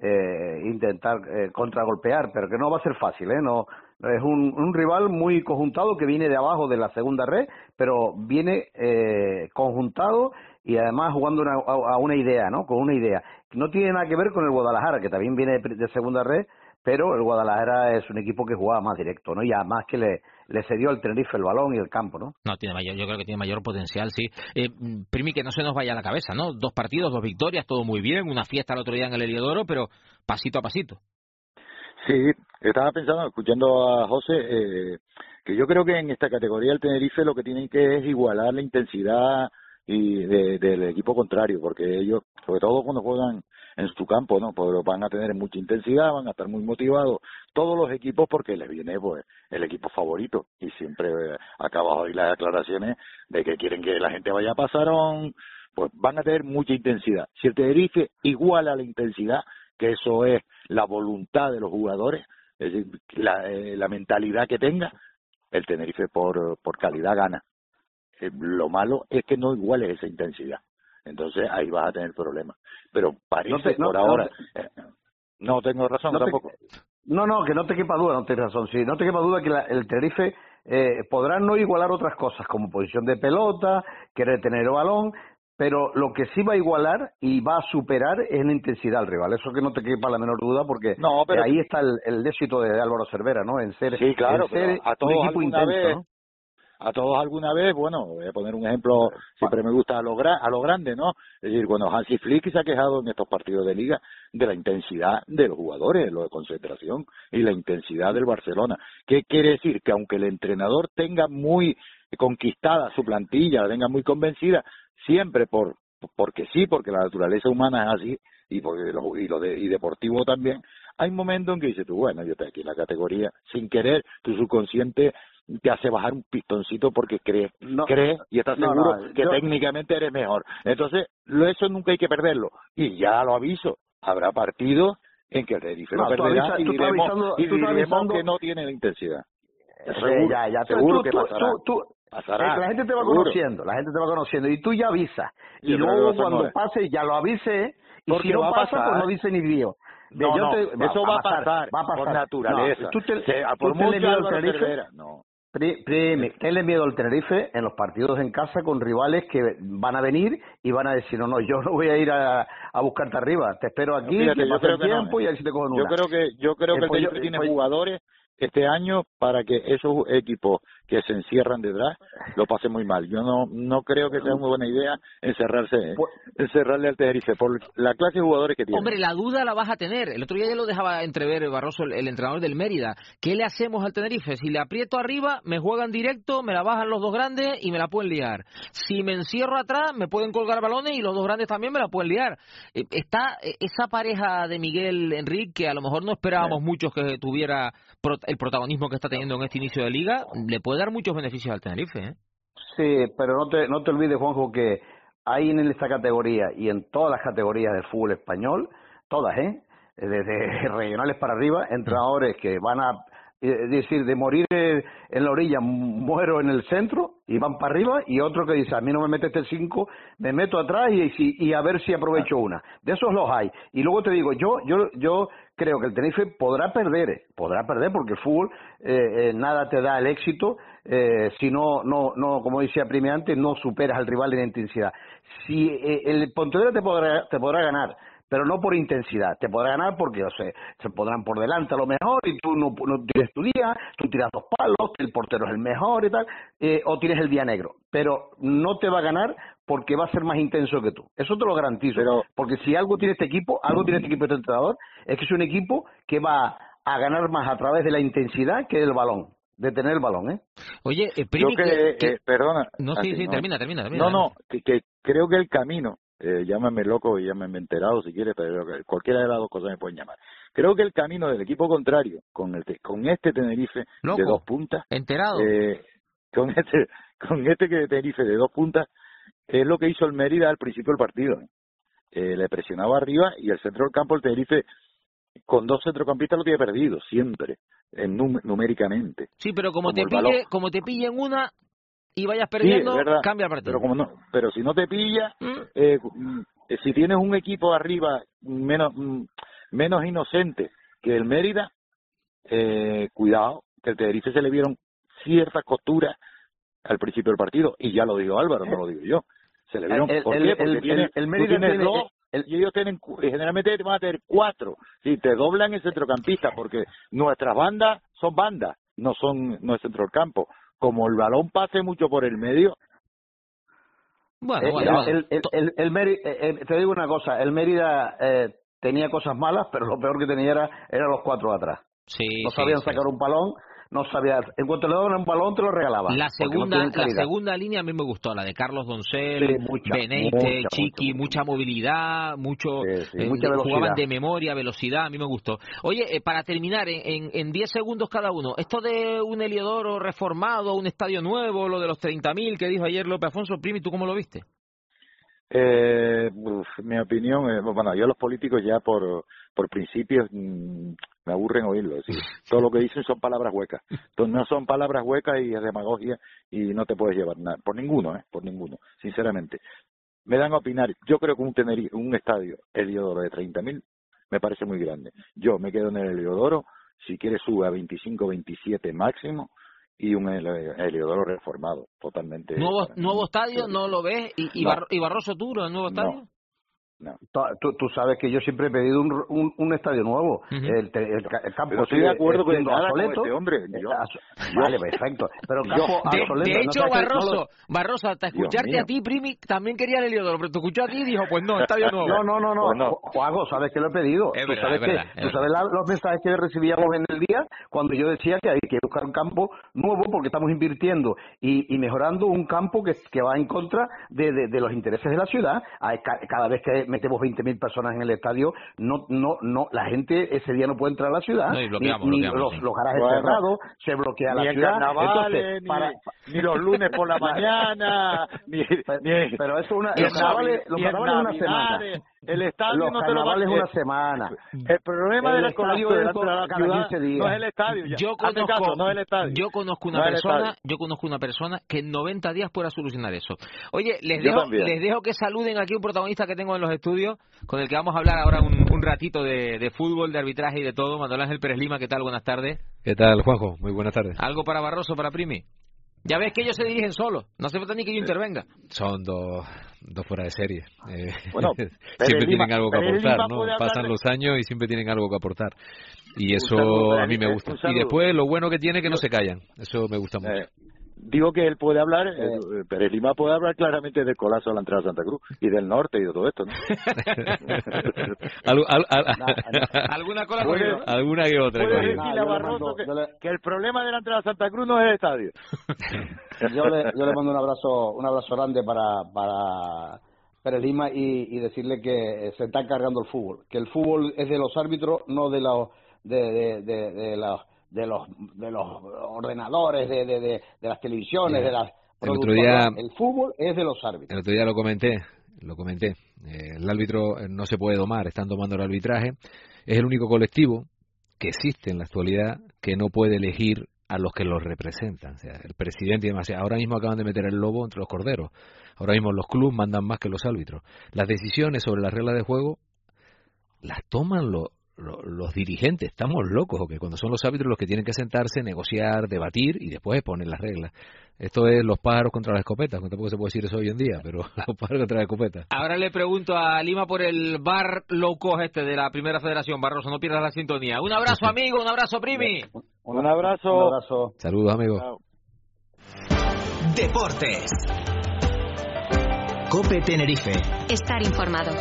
intentar contragolpear, pero que no va a ser fácil, no es un rival muy conjuntado que viene de abajo de la segunda red, pero viene conjuntado y además jugando a una idea, ¿no? Con una idea. No tiene nada que ver con el Guadalajara, que también viene de segunda red, pero el Guadalajara es un equipo que jugaba más directo, ¿no? Y además que le cedió al Tenerife el balón y el campo, ¿no? No, yo creo que tiene mayor potencial, sí. Primi, que no se nos vaya a la cabeza, ¿no? 2 partidos, 2 victorias, todo muy bien, una fiesta el otro día en el Heliodoro, pero pasito a pasito. Sí, estaba pensando, escuchando a José, que yo creo que en esta categoría el Tenerife lo que tienen que es igualar la intensidad del equipo contrario, porque ellos, sobre todo cuando juegan en su campo, ¿no? Pues van a tener mucha intensidad, van a estar muy motivados todos los equipos porque les viene pues el equipo favorito y siempre acabo de oír las declaraciones de que quieren que la gente vaya a Pasarón, pues van a tener mucha intensidad. Si el Tenerife iguala la intensidad, que eso es la voluntad de los jugadores, es decir, la mentalidad que tenga, el Tenerife por calidad gana. Lo malo es que no iguales esa intensidad. Entonces ahí vas a tener problemas. Pero parece por ahora... No tengo razón tampoco. Que no te quepa duda, no tienes razón. Sí, no te quepa duda que el Tenerife podrá no igualar otras cosas, como posición de pelota, querer tener el balón, pero lo que sí va a igualar y va a superar es la intensidad del rival. Eso que no te quepa la menor duda, porque ahí está el éxito de Álvaro Cervera, ¿no? En ser, sí, claro, en ser a todos un equipo intenso, ¿no? A todos alguna vez, bueno, voy a poner un ejemplo, siempre me gusta a lo grande, ¿no? Es decir, bueno, Hansi Flick se ha quejado en estos partidos de Liga de la intensidad de los jugadores, lo de concentración y la intensidad del Barcelona. ¿Qué quiere decir? Que aunque el entrenador tenga muy conquistada su plantilla, la tenga muy convencida, siempre porque sí, porque la naturaleza humana es así, y deportivo también, hay momentos en que dices tú, bueno, yo estoy aquí en la categoría, sin querer, tu subconsciente te hace bajar un pistoncito porque crees y estás seguro que técnicamente eres mejor. Entonces, eso nunca hay que perderlo. Y ya lo aviso, habrá partidos en que el Tenerife lo perderá y diremos que no tiene la intensidad. Seguro que pasará. La gente te va conociendo, y tú ya avisas. Y Yo luego creo que cuando no pase, ya lo avise, y porque si no va a pasa, pasar. pues no dice ni Dios. Eso va a pasar por naturaleza. Por mucho Álvaro Cervera, no. Tenle miedo al Tenerife en los partidos en casa con rivales que van a venir y van a decir, no, yo no voy a ir a buscarte arriba, te espero aquí, Fíjate, que yo pase creo el que tiempo no, y ahí sí te cogen yo una. creo que el Tenerife tiene jugadores este año para que esos equipos que se encierran detrás lo pasen muy mal. Yo no creo que sea muy buena idea encerrarle al Tenerife por la clase de jugadores que tiene. Hombre, la duda la vas a tener. El otro día ya lo dejaba entrever Barroso, el entrenador del Mérida. ¿Qué le hacemos al Tenerife? Si le aprieto arriba, me juegan directo, me la bajan los dos grandes y me la pueden liar. Si me encierro atrás, me pueden colgar balones y los dos grandes también me la pueden liar. Está esa pareja de Miguel Enrique, que a lo mejor no esperábamos muchos que tuviera el protagonismo que está teniendo en este inicio de liga, le puede dar muchos beneficios al Tenerife, ¿eh? Sí, pero no te olvides, Juanjo, que hay en esta categoría y en todas las categorías del fútbol español, todas, desde regionales para arriba, entrenadores que van a decir, de morir en la orilla, muero en el centro y van para arriba, y otro que dice, a mí no me mete este 5, me meto atrás y a ver si aprovecho una. De esos los hay. Y luego te digo, yo creo que el Tenerife podrá perder porque el fútbol nada te da el éxito si no, como decía Primi antes, no superas al rival en intensidad. Si el Pontevedra te podrá ganar, pero no por intensidad, te podrá ganar porque se pondrán por delante a lo mejor y tú no tienes tu día, tú tiras 2 palos, el portero es el mejor y tal, o tienes el día negro, pero no te va a ganar porque va a ser más intenso que tú, eso te lo garantizo, porque si algo tiene este equipo este entrenador, es que es un equipo que va a ganar más a través de la intensidad que del balón, de tener el balón, ¿eh? Oye, Primi, perdona. No, sí, termina. No, que creo que el camino, llámame loco y llámame enterado si quieres, pero cualquiera de las dos cosas me pueden llamar. Creo que el camino del equipo contrario, con este Tenerife loco, de 2 puntas, enterado, con este Tenerife de 2 puntas, es lo que hizo el Mérida al principio del partido. Le presionaba arriba y el centro del campo, el Tenerife, con 2 centrocampistas lo tiene perdido, siempre, numéricamente. Sí, pero como te pille en una y vayas perdiendo, cambia el partido. Pero si no te pilla, si tienes un equipo arriba menos inocente que el Mérida, cuidado, que el Tenerife se le vieron ciertas costuras al principio del partido, y ya lo dijo Álvaro, no lo digo yo. Se le vieron, ¿por qué? Porque el Mérida tiene 2 y ellos generalmente van a tener 4. Si te doblan el centrocampista, porque nuestras bandas son bandas, no es centro del campo. Como el balón pase mucho por el medio. El Mérida, te digo una cosa, el Mérida tenía cosas malas, pero lo peor que tenía era los 4 atrás. No sabían sacar un balón, no sabía, en cuanto le daban un balón te lo regalaban. La segunda línea a mí me gustó, la de Carlos Doncel, Benítez, Chiqui, mucha movilidad, mucha velocidad. Jugaban de memoria, velocidad, a mí me gustó. Oye, para terminar, en 10 segundos cada uno, esto de un Heliodoro reformado, un estadio nuevo, lo de los 30.000 que dijo ayer López Afonso, Primi, ¿tú cómo lo viste? Mi opinión, yo los políticos ya por principios me aburren oírlo, es decir, todo lo que dicen son palabras huecas. Entonces no son palabras huecas y es demagogia y no te puedes llevar nada, por ninguno, sinceramente. Me dan a opinar, yo creo que un estadio Heliodoro de 30.000 me parece muy grande. Yo me quedo en el Heliodoro, si quieres sube a 25, 27 máximo, y un Heliodoro reformado, totalmente. ¿Nuevo estadio? ¿No lo ves? ¿Y Barroso Turo, el nuevo estadio? No. Tú sabes que yo siempre he pedido un estadio nuevo. El campo. Pero estoy de acuerdo con Soleto, este hombre. Vale, perfecto. Pero el campo Soleto. De hecho, Barroso, hasta escucharte a ti, Primi, también quería el Heliodoro, pero te escuchó a ti y dijo, pues no, estadio nuevo. No. Juanjo, sabes que lo he pedido. Tú sabes los mensajes que recibíamos en el día cuando yo decía que hay que buscar un campo nuevo porque estamos invirtiendo y mejorando un campo que va en contra de los intereses de la ciudad. Cada vez que metemos 20.000 personas en el estadio, no, la gente ese día no puede entrar a la ciudad, no, y bloqueamos, ni los garajes cerrados, se bloquea la ciudad. Carnavales, ni los lunes por la mañana, pero eso los carnavales es una semana. El estadio no te lo va a hacer. Una semana. El problema del estadio de la ciudad no es el estadio. Yo conozco una persona que en 90 días pueda solucionar eso. Oye, les dejo que saluden aquí un protagonista que tengo en los estudios, con el que vamos a hablar ahora un ratito de fútbol, de arbitraje y de todo. Manuel Ángel Pérez Lima, ¿qué tal? Buenas tardes. ¿Qué tal, Juanjo? Muy buenas tardes. ¿Algo para Barroso, para Primi? Ya ves que ellos se dirigen solos, no hace falta ni que yo intervenga. Son dos fuera de serie. Bueno, siempre tienen algo que aportar, ¿no? Pasan los años y siempre tienen algo que aportar. Y eso a mí me gusta. Y después lo bueno que tiene es que no se callan. Eso me gusta mucho. Digo que él puede hablar, Pérez Lima puede hablar claramente del colapso de la entrada a Santa Cruz y del norte y de todo esto, ¿no? ¿Alguna cosa? Alguna que otra. Puede decirle a Barroso que el problema de la entrada a Santa Cruz no es el estadio. Yo le mando un abrazo grande para Pérez Lima y decirle que se está cargando el fútbol, que el fútbol es de los árbitros, no de los de los ordenadores, de las televisiones, de las productoras. El fútbol es de los árbitros. El otro día lo comenté. El árbitro no se puede domar, están domando el arbitraje. Es el único colectivo que existe en la actualidad que no puede elegir a los que los representan. O sea, el presidente y demás. Ahora mismo acaban de meter el lobo entre los corderos. Ahora mismo los clubes mandan más que los árbitros. Las decisiones sobre las reglas de juego las toman los dirigentes. Estamos locos, que cuando son los árbitros los que tienen que sentarse, negociar, debatir y después poner las reglas. Esto es los pájaros contra las escopetas. No tampoco se puede decir eso hoy en día, pero los pájaros contra las escopetas. Ahora le pregunto a Lima por el bar low cost de la Primera Federación. Barroso, no pierdas la sintonía. Un abrazo, amigo, un abrazo, Primi. Un abrazo. Saludos, amigos. Chao. Deportes. COPE Tenerife. Estar informado.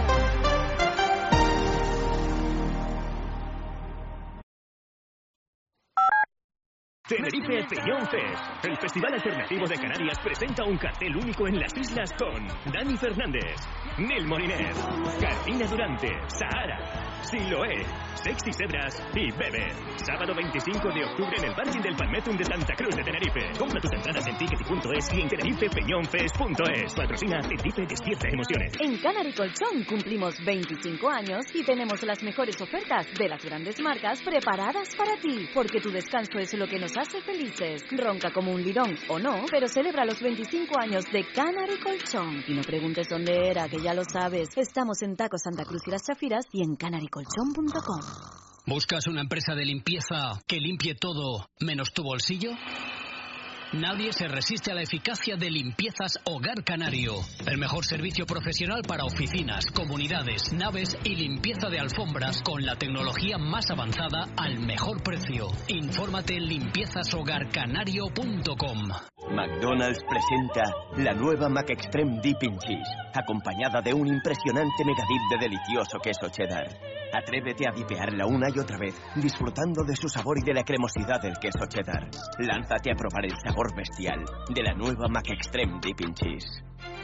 Tenerife Peñón Fest. El festival alternativo de Canarias presenta un cartel único en las islas con Dani Fernández, Nel Moliner, Carmina Durante, Sahara, Siloé, Sexy Zebras y Bebe. Sábado 25 de octubre en el parking del Palmetum de Santa Cruz de Tenerife. Compra tus entradas en ticket.es y en tenerifepeñonfest.es. Patrocina Tenerife Despierta Emociones. En Canary Colchón cumplimos 25 años y tenemos las mejores ofertas de las grandes marcas preparadas para ti, porque tu descanso es lo que nos hace felices. Ronca como un lirón o no, pero celebra los 25 años de Canary Colchón. Y no preguntes dónde era, que ya lo sabes. Estamos en Taco Santa Cruz y Las Chafiras y en canarycolchón.com. ¿Buscas una empresa de limpieza que limpie todo menos tu bolsillo? Nadie se resiste a la eficacia de Limpiezas Hogar Canario. El mejor servicio profesional para oficinas, comunidades, naves y limpieza de alfombras con la tecnología más avanzada al mejor precio. Infórmate en limpiezashogarcanario.com. McDonald's presenta la nueva McExtreme Dipping Cheese, acompañada de un impresionante megadip de delicioso queso cheddar. Atrévete a dipearla una y otra vez, disfrutando de su sabor y de la cremosidad del queso cheddar. Lánzate a probar el sabor bestial de la nueva McExtreme Dipping Cheese.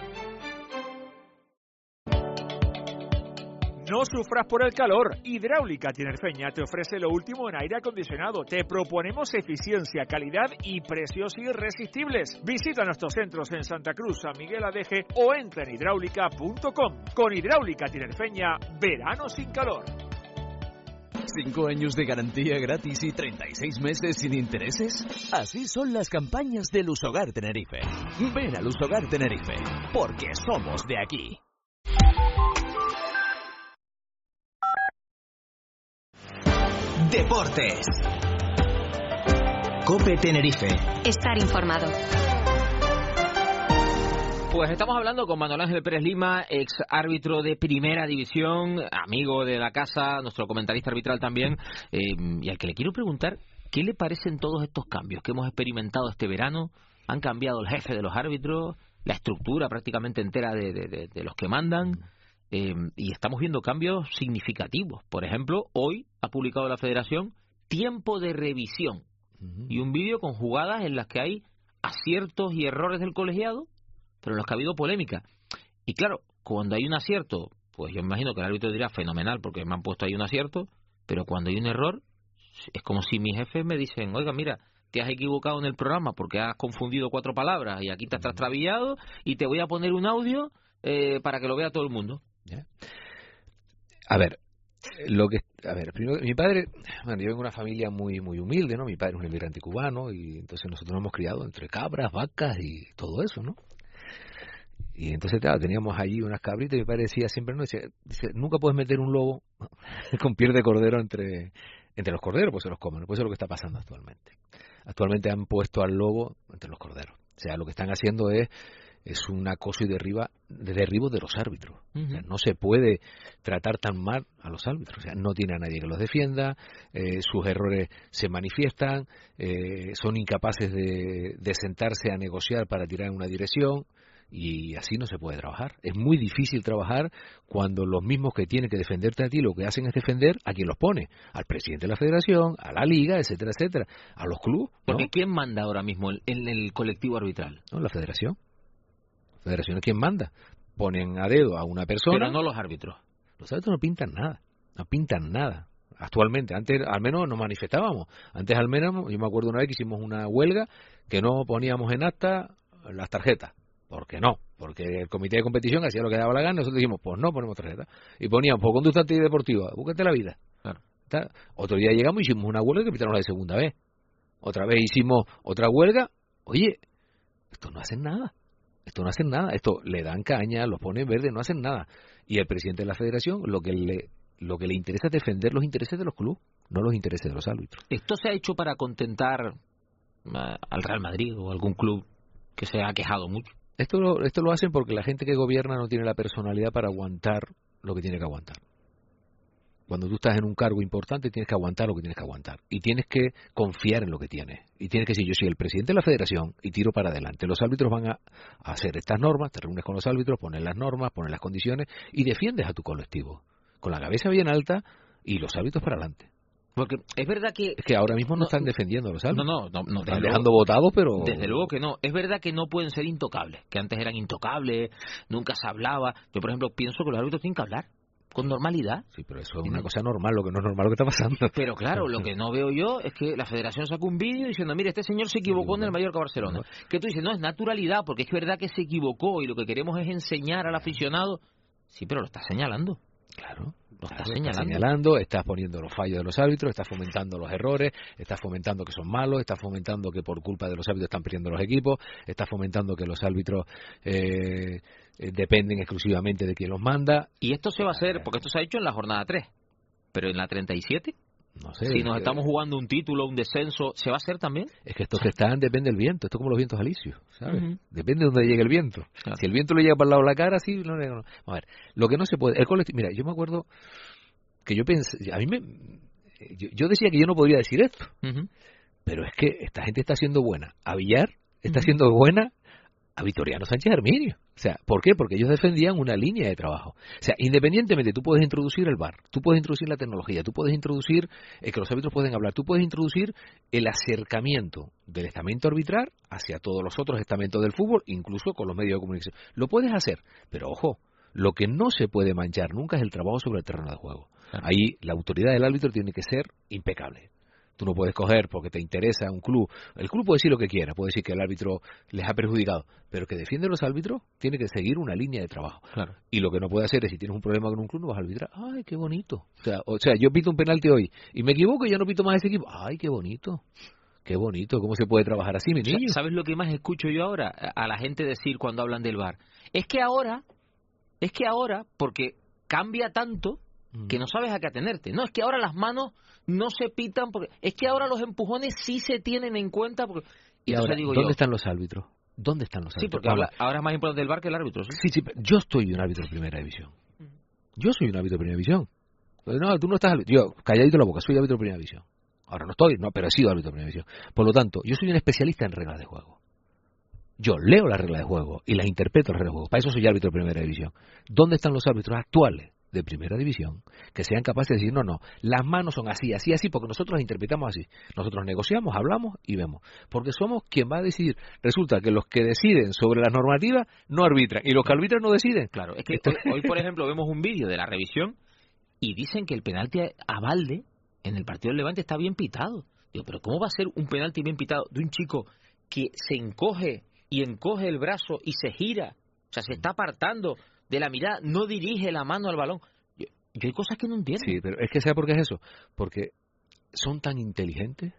No sufras por el calor. Hidráulica Tinerfeña te ofrece lo último en aire acondicionado. Te proponemos eficiencia, calidad y precios irresistibles. Visita nuestros centros en Santa Cruz, San Miguel Adeje o entra en hidráulica.com. Con Hidráulica Tinerfeña, verano sin calor. 5 años de garantía gratis y 36 meses sin intereses. Así son las campañas de Lusogar Tenerife. Ven a Lusogar Tenerife, porque somos de aquí. Deportes. COPE Tenerife. Estar informado. Pues estamos hablando con Manuel Ángel Pérez Lima, ex árbitro de Primera División, amigo de la casa, nuestro comentarista arbitral también, y al que le quiero preguntar, ¿qué le parecen todos estos cambios que hemos experimentado este verano? Han cambiado el jefe de los árbitros, la estructura prácticamente entera de los que mandan, y estamos viendo cambios significativos. Por ejemplo, hoy ha publicado la Federación tiempo de revisión y un vídeo con jugadas en las que hay aciertos y errores del colegiado, pero en los que ha habido polémica. Y claro, cuando hay un acierto pues yo me imagino que el árbitro dirá fenomenal porque me han puesto ahí un acierto, pero cuando hay un error, es como si mis jefes me dicen, oiga, mira, te has equivocado en el programa porque has confundido 4 palabras y aquí te has trastabillado y te voy a poner un audio para que lo vea todo el mundo. ¿Ya? A ver, primero, mi padre, bueno, yo vengo de una familia muy muy humilde, ¿no? Mi padre es un inmigrante cubano y entonces nosotros nos hemos criado entre cabras, vacas y todo eso, ¿no? Y entonces, claro, teníamos allí unas cabritas y mi padre decía siempre, no, dice, nunca puedes meter un lobo con piel de cordero entre los corderos, pues se los comen. Pues eso es lo que está pasando actualmente. Actualmente han puesto al lobo entre los corderos. O sea, lo que están haciendo es un acoso y derribo de los árbitros. O sea, no se puede tratar tan mal a los árbitros. O sea, no tiene a nadie que los defienda, sus errores se manifiestan, son incapaces de sentarse a negociar para tirar en una dirección. Y así no se puede trabajar. Es muy difícil trabajar cuando los mismos que tienen que defenderte a ti lo que hacen es defender a quien los pone, al presidente de la federación, a la liga, etcétera, etcétera, a los clubes, ¿no? Porque ¿quién manda ahora mismo en el colectivo arbitral? No, la federación. La federación es quien manda. Ponen a dedo a una persona. Pero no los árbitros. Los árbitros no pintan nada. No pintan nada. Actualmente, antes al menos nos manifestábamos. Antes al menos, yo me acuerdo una vez que hicimos una huelga que no poníamos en acta las tarjetas. ¿Por qué no? Porque el comité de competición hacía lo que daba la gana, nosotros dijimos, pues no ponemos tarjeta. Y poníamos, por conducta antideportiva, búscate la vida. Claro. Otro día llegamos y hicimos una huelga que pitaron la de segunda vez. Otra vez hicimos otra huelga. Oye, esto no hacen nada. Esto le dan caña, los ponen verde, no hacen nada. Y el presidente de la federación lo que le interesa es defender los intereses de los clubes, no los intereses de los árbitros. ¿Esto se ha hecho para contentar al Real Madrid o algún club que se ha quejado mucho? Esto lo hacen porque la gente que gobierna no tiene la personalidad para aguantar lo que tiene que aguantar. Cuando tú estás en un cargo importante tienes que aguantar lo que tienes que aguantar. Y tienes que confiar en lo que tienes. Y tienes que decir, yo soy el presidente de la federación y tiro para adelante. Los árbitros van a hacer estas normas, te reúnes con los árbitros, pones las normas, pones las condiciones y defiendes a tu colectivo. Con la cabeza bien alta y los árbitros para adelante. Porque es verdad que... Es que ahora mismo no están defendiendo a los árbitros. No. Están dejando votados, pero... Desde luego que no. Es verdad que no pueden ser intocables. Que antes eran intocables, nunca se hablaba. Yo, por ejemplo, pienso que los árbitros tienen que hablar con normalidad. Sí, pero eso es una cosa normal. Lo que no es normal lo que está pasando. Pero claro, lo que no veo yo es que la federación sacó un vídeo diciendo, mire, este señor se equivocó en el Mallorca Barcelona. Que tú dices, no, es naturalidad, porque es verdad que se equivocó y lo que queremos es enseñar al aficionado. Sí, pero lo está señalando. Claro. Estás señalando, estás poniendo los fallos de los árbitros, estás fomentando los errores, estás fomentando que son malos, estás fomentando que por culpa de los árbitros están perdiendo los equipos, estás fomentando que los árbitros dependen exclusivamente de quien los manda. Y esto se va a hacer, porque esto se ha hecho en la jornada 3, pero en la 37... No sé, si nos estamos jugando un título, un descenso, ¿se va a hacer también? Es que estos que están depende del viento, esto es como los vientos alisios, ¿sabes? Depende de dónde llegue el viento. Claro. Si el viento le llega para el lado de la cara, sí, no. A ver, lo que no se puede, el colectivo, mira, yo me acuerdo que yo pensé, yo decía que yo no podría decir esto, pero es que esta gente está siendo buena. A Villar está siendo buena a Vitoriano Sánchez Arminio. O sea, ¿por qué? Porque ellos defendían una línea de trabajo. O sea, independientemente, tú puedes introducir el VAR, tú puedes introducir la tecnología, tú puedes introducir que los árbitros pueden hablar, tú puedes introducir el acercamiento del estamento arbitral hacia todos los otros estamentos del fútbol, incluso con los medios de comunicación. Lo puedes hacer, pero ojo, lo que no se puede manchar nunca es el trabajo sobre el terreno de juego. Claro. Ahí la autoridad del árbitro tiene que ser impecable. Tú no puedes coger porque te interesa un club. El club puede decir lo que quiera, puede decir que el árbitro les ha perjudicado, pero el que defiende a los árbitros tiene que seguir una línea de trabajo. Claro. Y lo que no puede hacer es, si tienes un problema con un club, no vas a arbitrar. ¡Ay, qué bonito! O sea, yo pito un penalti hoy y me equivoco y ya no pito más ese equipo. ¡Ay, qué bonito! Qué bonito, ¿cómo se puede trabajar así, mi niño? ¿Sabes lo que más escucho yo ahora? A la gente decir cuando hablan del VAR. Es que ahora, porque cambia tanto que no sabes a qué atenerte. No, es que ahora las manos no se pitan, porque es que ahora los empujones sí se tienen en cuenta. Porque... Y ahora, ¿dónde están los árbitros? ¿Dónde están los árbitros? Sí, porque ahora es más importante el VAR que el árbitro. Sí, yo estoy un árbitro de primera división. Yo soy un árbitro de primera división. No, tú no estás árbitro. Yo, calladito la boca, soy árbitro de primera división. Ahora no estoy, pero he sido árbitro de primera división. Por lo tanto, yo soy un especialista en reglas de juego. Yo leo las reglas de juego y las interpreto las reglas de juego. Para eso soy árbitro de primera división. ¿Dónde están los árbitros actuales de primera división que sean capaces de decir, no, las manos son así, así, así, porque nosotros las interpretamos así. Nosotros negociamos, hablamos y vemos. Porque somos quien va a decidir. Resulta que los que deciden sobre las normativas no arbitran, y los que arbitran no deciden. Claro, es que hoy, por ejemplo, vemos un vídeo de la revisión y dicen que el penalti a Balde en el partido del Levante está bien pitado. Digo, pero ¿cómo va a ser un penalti bien pitado de un chico que se encoge y encoge el brazo y se gira? O sea, se está apartando de la mirada, no dirige la mano al balón. Yo hay cosas que no entiendo. Sí, pero es que ¿sabe por qué es eso? Porque son tan inteligentes,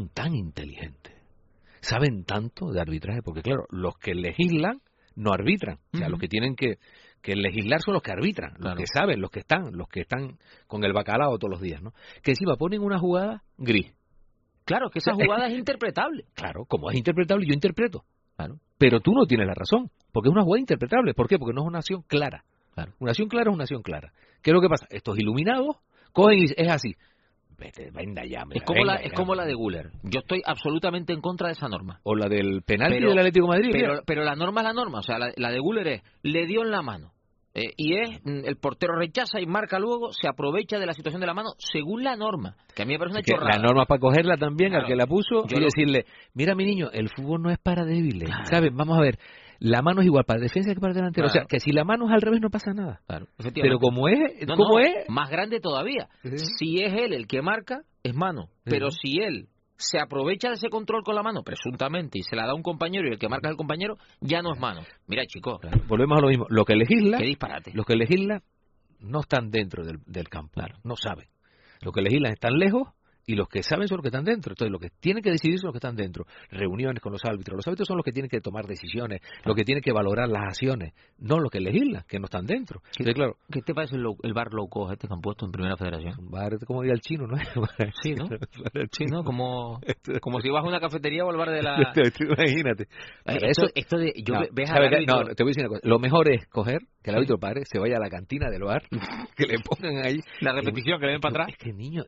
saben tanto de arbitraje, porque claro, los que legislan no arbitran. O sea, los que tienen que legislar son los que arbitran, los que saben, los que están con el bacalao todos los días, ¿no? Que encima ponen una jugada gris. Claro, que esa jugada es interpretable. Claro, como es interpretable, yo interpreto. Claro. Pero tú no tienes la razón, porque es una jugada interpretable. ¿Por qué? Porque no es una acción clara. Claro. Una acción clara es una acción clara. ¿Qué es lo que pasa? Estos iluminados cogen y dicen, es así. Vete, venga ya. Es como la de Güler. Yo estoy absolutamente en contra de esa norma. O la del penalti del Atlético de Madrid. Pero la norma es la norma. O sea, la de Güler es, le dio en la mano. Y el portero rechaza y marca luego, se aprovecha de la situación de la mano según la norma, que a mí me parece una chorrada. La norma para cogerla también, al que la puso, y decirle, mira mi niño, el fútbol no es para débiles, ¿sabes? Vamos a ver, la mano es igual para defensa que para delantero, o sea, que si la mano es al revés no pasa nada. Pero como es, es más grande todavía. Si es él el que marca, es mano, pero si él se aprovecha de ese control con la mano, presuntamente, y se la da a un compañero y el que marca es el compañero, ya no es mano. Mira, chicos. Volvemos a lo mismo. Lo que legisla, qué disparate. Los que legislan no están dentro del campo. No saben. Los que legislan están lejos y los que saben son los que están dentro. Entonces, los que tienen que decidir son los que están dentro. Reuniones con los árbitros. Los árbitros son los que tienen que tomar decisiones, los que tienen que valorar las acciones, no los que legislan, que no están dentro. Entonces, claro, ¿qué te parece el bar low cost que han puesto en Primera Federación? Un bar, como diría el chino, ¿no? Sí, ¿no? Sí, ¿no? Como si vas a una cafetería o al bar de la... Imagínate. Esto de... ves al árbitro... No, te voy a decir una cosa. Lo mejor es coger, que el árbitro pare, se vaya a la cantina del bar, que le pongan ahí... La repetición, que le den para atrás. Es que, niño,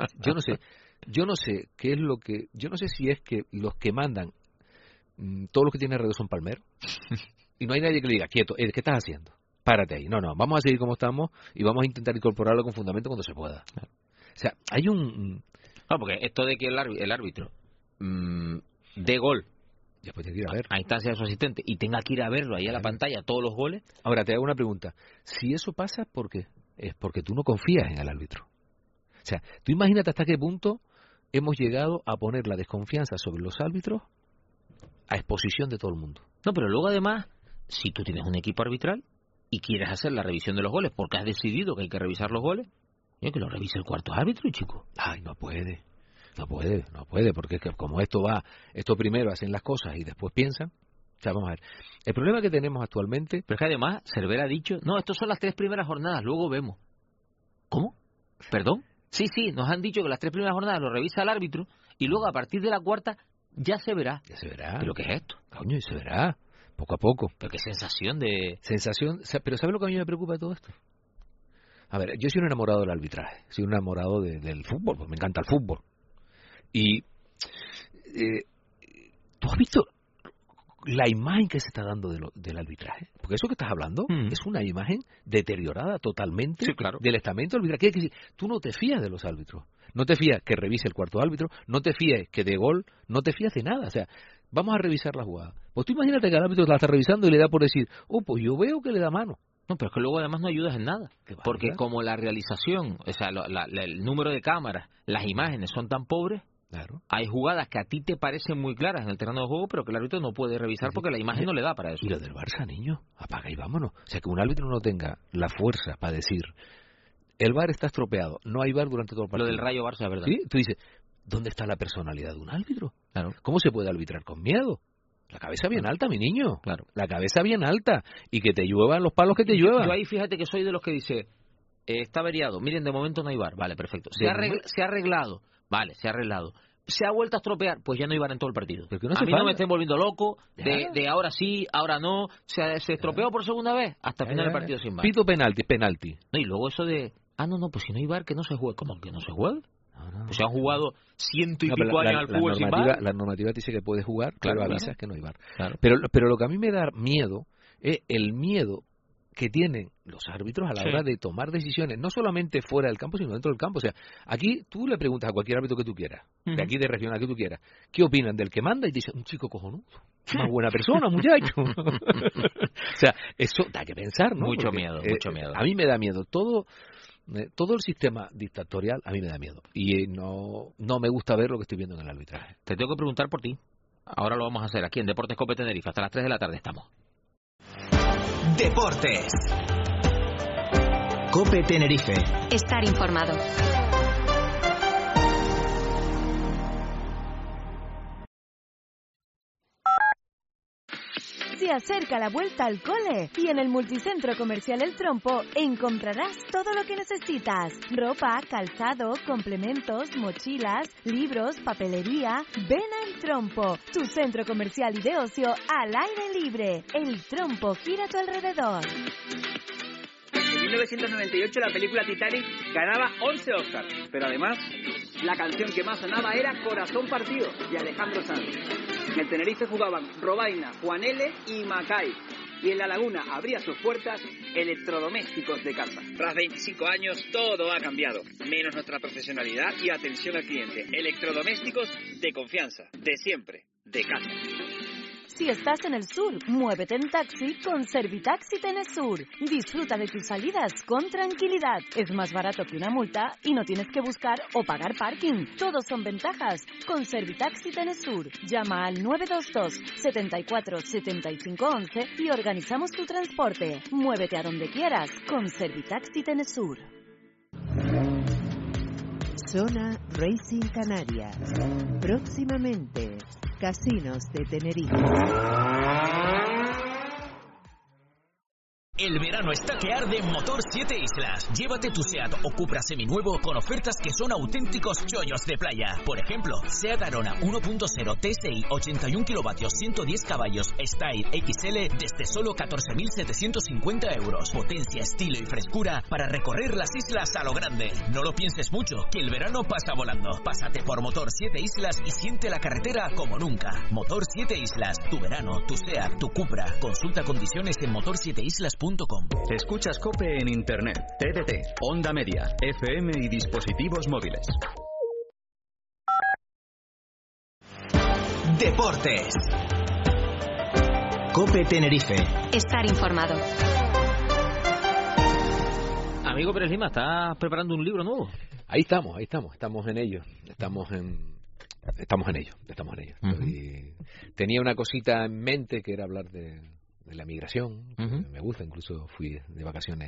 yo no sé qué es lo que... Yo no sé si es que los que mandan, todos los que tienen alrededor son palmeros, y no hay nadie que le diga, quieto, ¿qué estás haciendo? Párate ahí. No, vamos a seguir como estamos y vamos a intentar incorporarlo con fundamento cuando se pueda. O sea, hay un... No, porque esto de que el árbitro dé gol después tiene que ir a ver a instancia de su asistente y tenga que ir a verlo ahí a la pantalla, todos los goles. Ahora, te hago una pregunta. Si eso pasa, ¿por qué? Es porque tú no confías en el árbitro. O sea, tú imagínate hasta qué punto hemos llegado a poner la desconfianza sobre los árbitros a exposición de todo el mundo. No, pero luego además, si tú tienes un equipo arbitral y quieres hacer la revisión de los goles porque has decidido que hay que revisar los goles, que lo revise el cuarto árbitro, chico. Ay, no puede, porque es que como esto primero hacen las cosas y después piensan. O sea, vamos a ver, el problema que tenemos actualmente... Pero es que además, Cervera ha dicho, no, estos son las 3 primeras jornadas, luego vemos. ¿Cómo? ¿Perdón? Sí, nos han dicho que las 3 primeras jornadas lo revisa el árbitro y luego a partir de la cuarta ya se verá. ¿Pero qué es esto? Coño, y se verá, poco a poco. Pero qué sensación de... Pero ¿sabes lo que a mí me preocupa de todo esto? A ver, yo soy un enamorado del arbitraje, soy un enamorado del fútbol, pues me encanta el fútbol. Y ¿tú has visto la imagen que se está dando del arbitraje? Porque eso que estás hablando es una imagen deteriorada totalmente del estamento del arbitraje. Quiere decir, tú no te fías de los árbitros, no te fías que revise el cuarto árbitro, no te fías que de gol, no te fías de nada. O sea, vamos a revisar la jugada. Pues tú imagínate que el árbitro la está revisando y le da por decir, pues yo veo que le da mano. No, pero es que luego además no ayudas en nada, porque como la realización, o sea, el número de cámaras, las imágenes son tan pobres, hay jugadas que a ti te parecen muy claras en el terreno de juego, pero que el árbitro no puede revisar porque la imagen no le da para eso. Y lo del Barça, niño, apaga y vámonos. O sea, que un árbitro no tenga la fuerza para decir, el VAR está estropeado, no hay VAR durante todo el partido. Lo del Rayo Barça es verdad. ¿Sí? Tú dices, ¿dónde está la personalidad de un árbitro? ¿Cómo se puede arbitrar con miedo? La cabeza bien alta, mi niño. La cabeza bien alta. Y que te lluevan los palos que te lluevan. Yo ahí fíjate que soy de los que dice, está averiado. Miren, de momento no hay VAR. Vale, perfecto. Se ha arreglado. Vale, se ha arreglado. Se ha vuelto a estropear. Pues ya no hay VAR en todo el partido. A mí no me estén volviendo loco. De ahora sí, ahora no. Se estropeó por segunda vez. Hasta el final del partido sin VAR. Pito penalti. No, y luego eso de, no, pues si no hay VAR, que no se juegue. ¿Cómo que no se juegue? Pues se han jugado 100 y pico años al fútbol sin VAR. La normativa dice que puedes jugar, claro, avisas que no hay VAR. Pero lo que a mí me da miedo es el miedo que tienen los árbitros a la hora de tomar decisiones, no solamente fuera del campo, sino dentro del campo. O sea, aquí tú le preguntas a cualquier árbitro que tú quieras, de aquí de regional que tú quieras, ¿qué opinan del que manda? Y te dice, un chico cojonudo, una buena persona, muchacho. O sea, eso da que pensar, ¿no? Mucho Porque, miedo. A mí me da miedo todo el sistema dictatorial, a mí me da miedo. Y no me gusta ver lo que estoy viendo en el arbitraje. Te tengo que preguntar por ti. Ahora lo vamos a hacer aquí en Deportes Cope Tenerife. Hasta las 3 de la tarde estamos. Deportes. Cope Tenerife. Estar informado. Se acerca la vuelta al cole y en el multicentro comercial El Trompo encontrarás todo lo que necesitas. Ropa, calzado, complementos, mochilas, libros, papelería. Ven a El Trompo, tu centro comercial y de ocio al aire libre. El Trompo gira a tu alrededor. En 1998 la película Titanic ganaba 11 Oscars, pero además la canción que más sonaba era Corazón Partido de Alejandro Sanz. En el Tenerife jugaban Robaina, Juan L. y Macay. Y en La Laguna abría sus puertas Electrodomésticos de Casa. Tras 25 años todo ha cambiado, menos nuestra profesionalidad y atención al cliente. Electrodomésticos de confianza, de siempre, de casa. Si estás en el sur, muévete en taxi con Servitaxi Tenesur. Disfruta de tus salidas con tranquilidad. Es más barato que una multa y no tienes que buscar o pagar parking. Todos son ventajas con Servitaxi Tenesur. Llama al 922 74 75 11 y organizamos tu transporte. Muévete a donde quieras con Servitaxi Tenesur. Zona Racing Canarias. Próximamente, Casinos de Tenerife. El verano está que arde en Motor 7 Islas. Llévate tu SEAT o Cupra seminuevo con ofertas que son auténticos chollos de playa. Por ejemplo, SEAT Arona 1.0 TSI 81 kilovatios 110 caballos Style XL desde solo 14.750 euros. Potencia, estilo y frescura para recorrer las islas a lo grande. No lo pienses mucho, que el verano pasa volando. Pásate por Motor 7 Islas y siente la carretera como nunca. Motor 7 Islas, tu verano, tu SEAT, tu Cupra. Consulta condiciones en motor7islas.com. Escuchas COPE en Internet, TDT, Onda Media, FM y dispositivos móviles. Deportes. Cope Tenerife. Estar informado. Amigo Pérez Lima, ¿estás preparando un libro nuevo? Ahí estamos en ello. Estamos en ello. Tenía una cosita en mente que era hablar de la migración, me gusta, incluso fui de vacaciones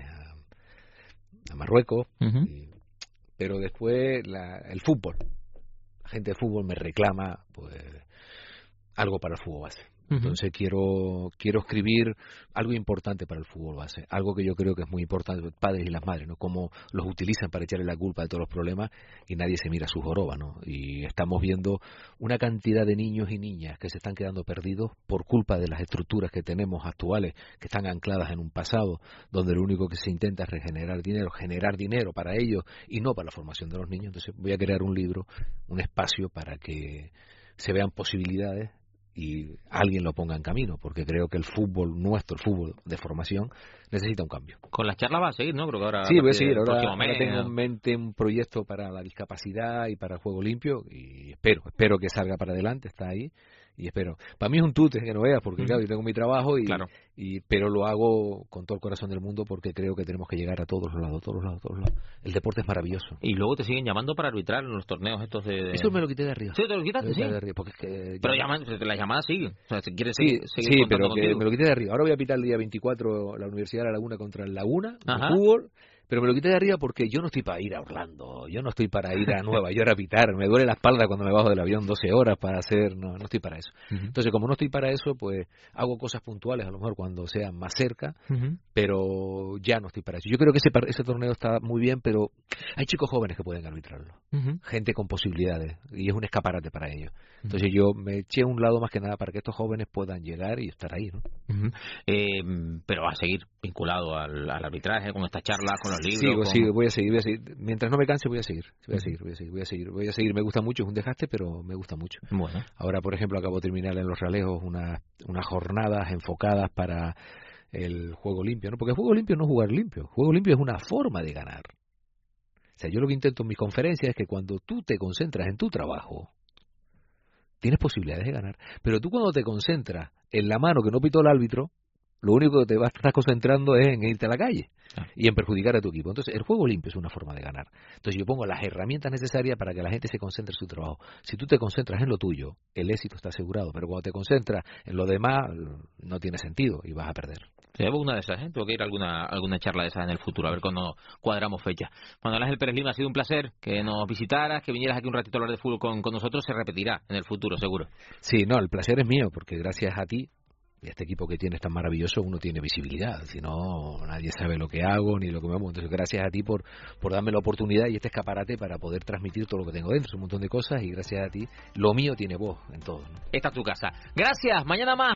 a Marruecos, pero después el fútbol, la gente de fútbol me reclama pues algo para el fútbol base. Entonces quiero escribir algo importante para el fútbol base, algo que yo creo que es muy importante, los padres y las madres, ¿no? Cómo los utilizan para echarle la culpa de todos los problemas y nadie se mira a su joroba, ¿no? Y estamos viendo una cantidad de niños y niñas que se están quedando perdidos por culpa de las estructuras que tenemos actuales, que están ancladas en un pasado, donde lo único que se intenta es generar dinero para ellos y no para la formación de los niños. Entonces voy a crear un libro, un espacio para que se vean posibilidades y alguien lo ponga en camino, porque creo que el fútbol de formación necesita un cambio. Con las charlas va a seguir, ¿no? Creo que ahora sí, voy a seguir. Ahora tengo en mente un proyecto para la discapacidad y para el juego limpio y espero que salga para adelante, está ahí y espero. Para mí es un tute que no veas, porque claro, yo tengo mi trabajo pero lo hago con todo el corazón del mundo porque creo que tenemos que llegar a todos los lados. El deporte es maravilloso. Y luego te siguen llamando para arbitrar en los torneos estos de... Eso me lo quité de arriba. Sí, te lo quitaste, sí. De arriba, porque es que pero las llamadas siguen. O sea, si quieres seguir pero que contigo. me lo quité de arriba. Ahora voy a pitar el día 24 la Universidad de La Laguna contra el Laguna, de fútbol. Pero me lo quité de arriba porque yo no estoy para ir a Orlando, yo no estoy para ir a Nueva York a pitar, me duele la espalda cuando me bajo del avión 12 horas para hacer, no estoy para eso. Entonces, como no estoy para eso, pues hago cosas puntuales, a lo mejor cuando sea más cerca, pero ya no estoy para eso. Yo creo que ese torneo está muy bien, pero hay chicos jóvenes que pueden arbitrarlo, gente con posibilidades, y es un escaparate para ellos. Entonces yo me eché a un lado más que nada para que estos jóvenes puedan llegar y estar ahí, ¿no? Pero va a seguir vinculado al arbitraje, con estas charlas, con los libros. Voy a seguir. Mientras no me canse voy a seguir. Me gusta mucho, es un desgaste, pero me gusta mucho. Bueno. Ahora, por ejemplo, acabo de terminar en Los Realejos unas jornadas enfocadas para el juego limpio, ¿no? Porque el juego limpio no es jugar limpio, el juego limpio es una forma de ganar. O sea, yo lo que intento en mis conferencias es que cuando tú te concentras en tu trabajo, tienes posibilidades de ganar. Pero tú cuando te concentras en la mano que no pitó el árbitro, lo único que te vas a estar concentrando es en irte a la calle y en perjudicar a tu equipo. Entonces, el juego limpio es una forma de ganar. Entonces, yo pongo las herramientas necesarias para que la gente se concentre en su trabajo. Si tú te concentras en lo tuyo, el éxito está asegurado. Pero cuando te concentras en lo demás, no tiene sentido y vas a perder. Llevo una de esas, ¿eh? Tengo que ir a alguna charla de esas en el futuro, a ver cuando cuadramos fecha. Manuel Ángel Pérez Lima, ha sido un placer que nos visitaras, que vinieras aquí un ratito a hablar de fútbol con nosotros. Se repetirá en el futuro, seguro. Sí, no, el placer es mío, porque gracias a ti, este equipo que tienes tan maravilloso, uno tiene visibilidad, si no nadie sabe lo que hago ni lo que me muevo. Entonces gracias a ti por darme la oportunidad y este escaparate para poder transmitir todo lo que tengo dentro, un montón de cosas, y gracias a ti lo mío tiene voz en todo, ¿no? Esta es tu casa. Gracias, mañana más.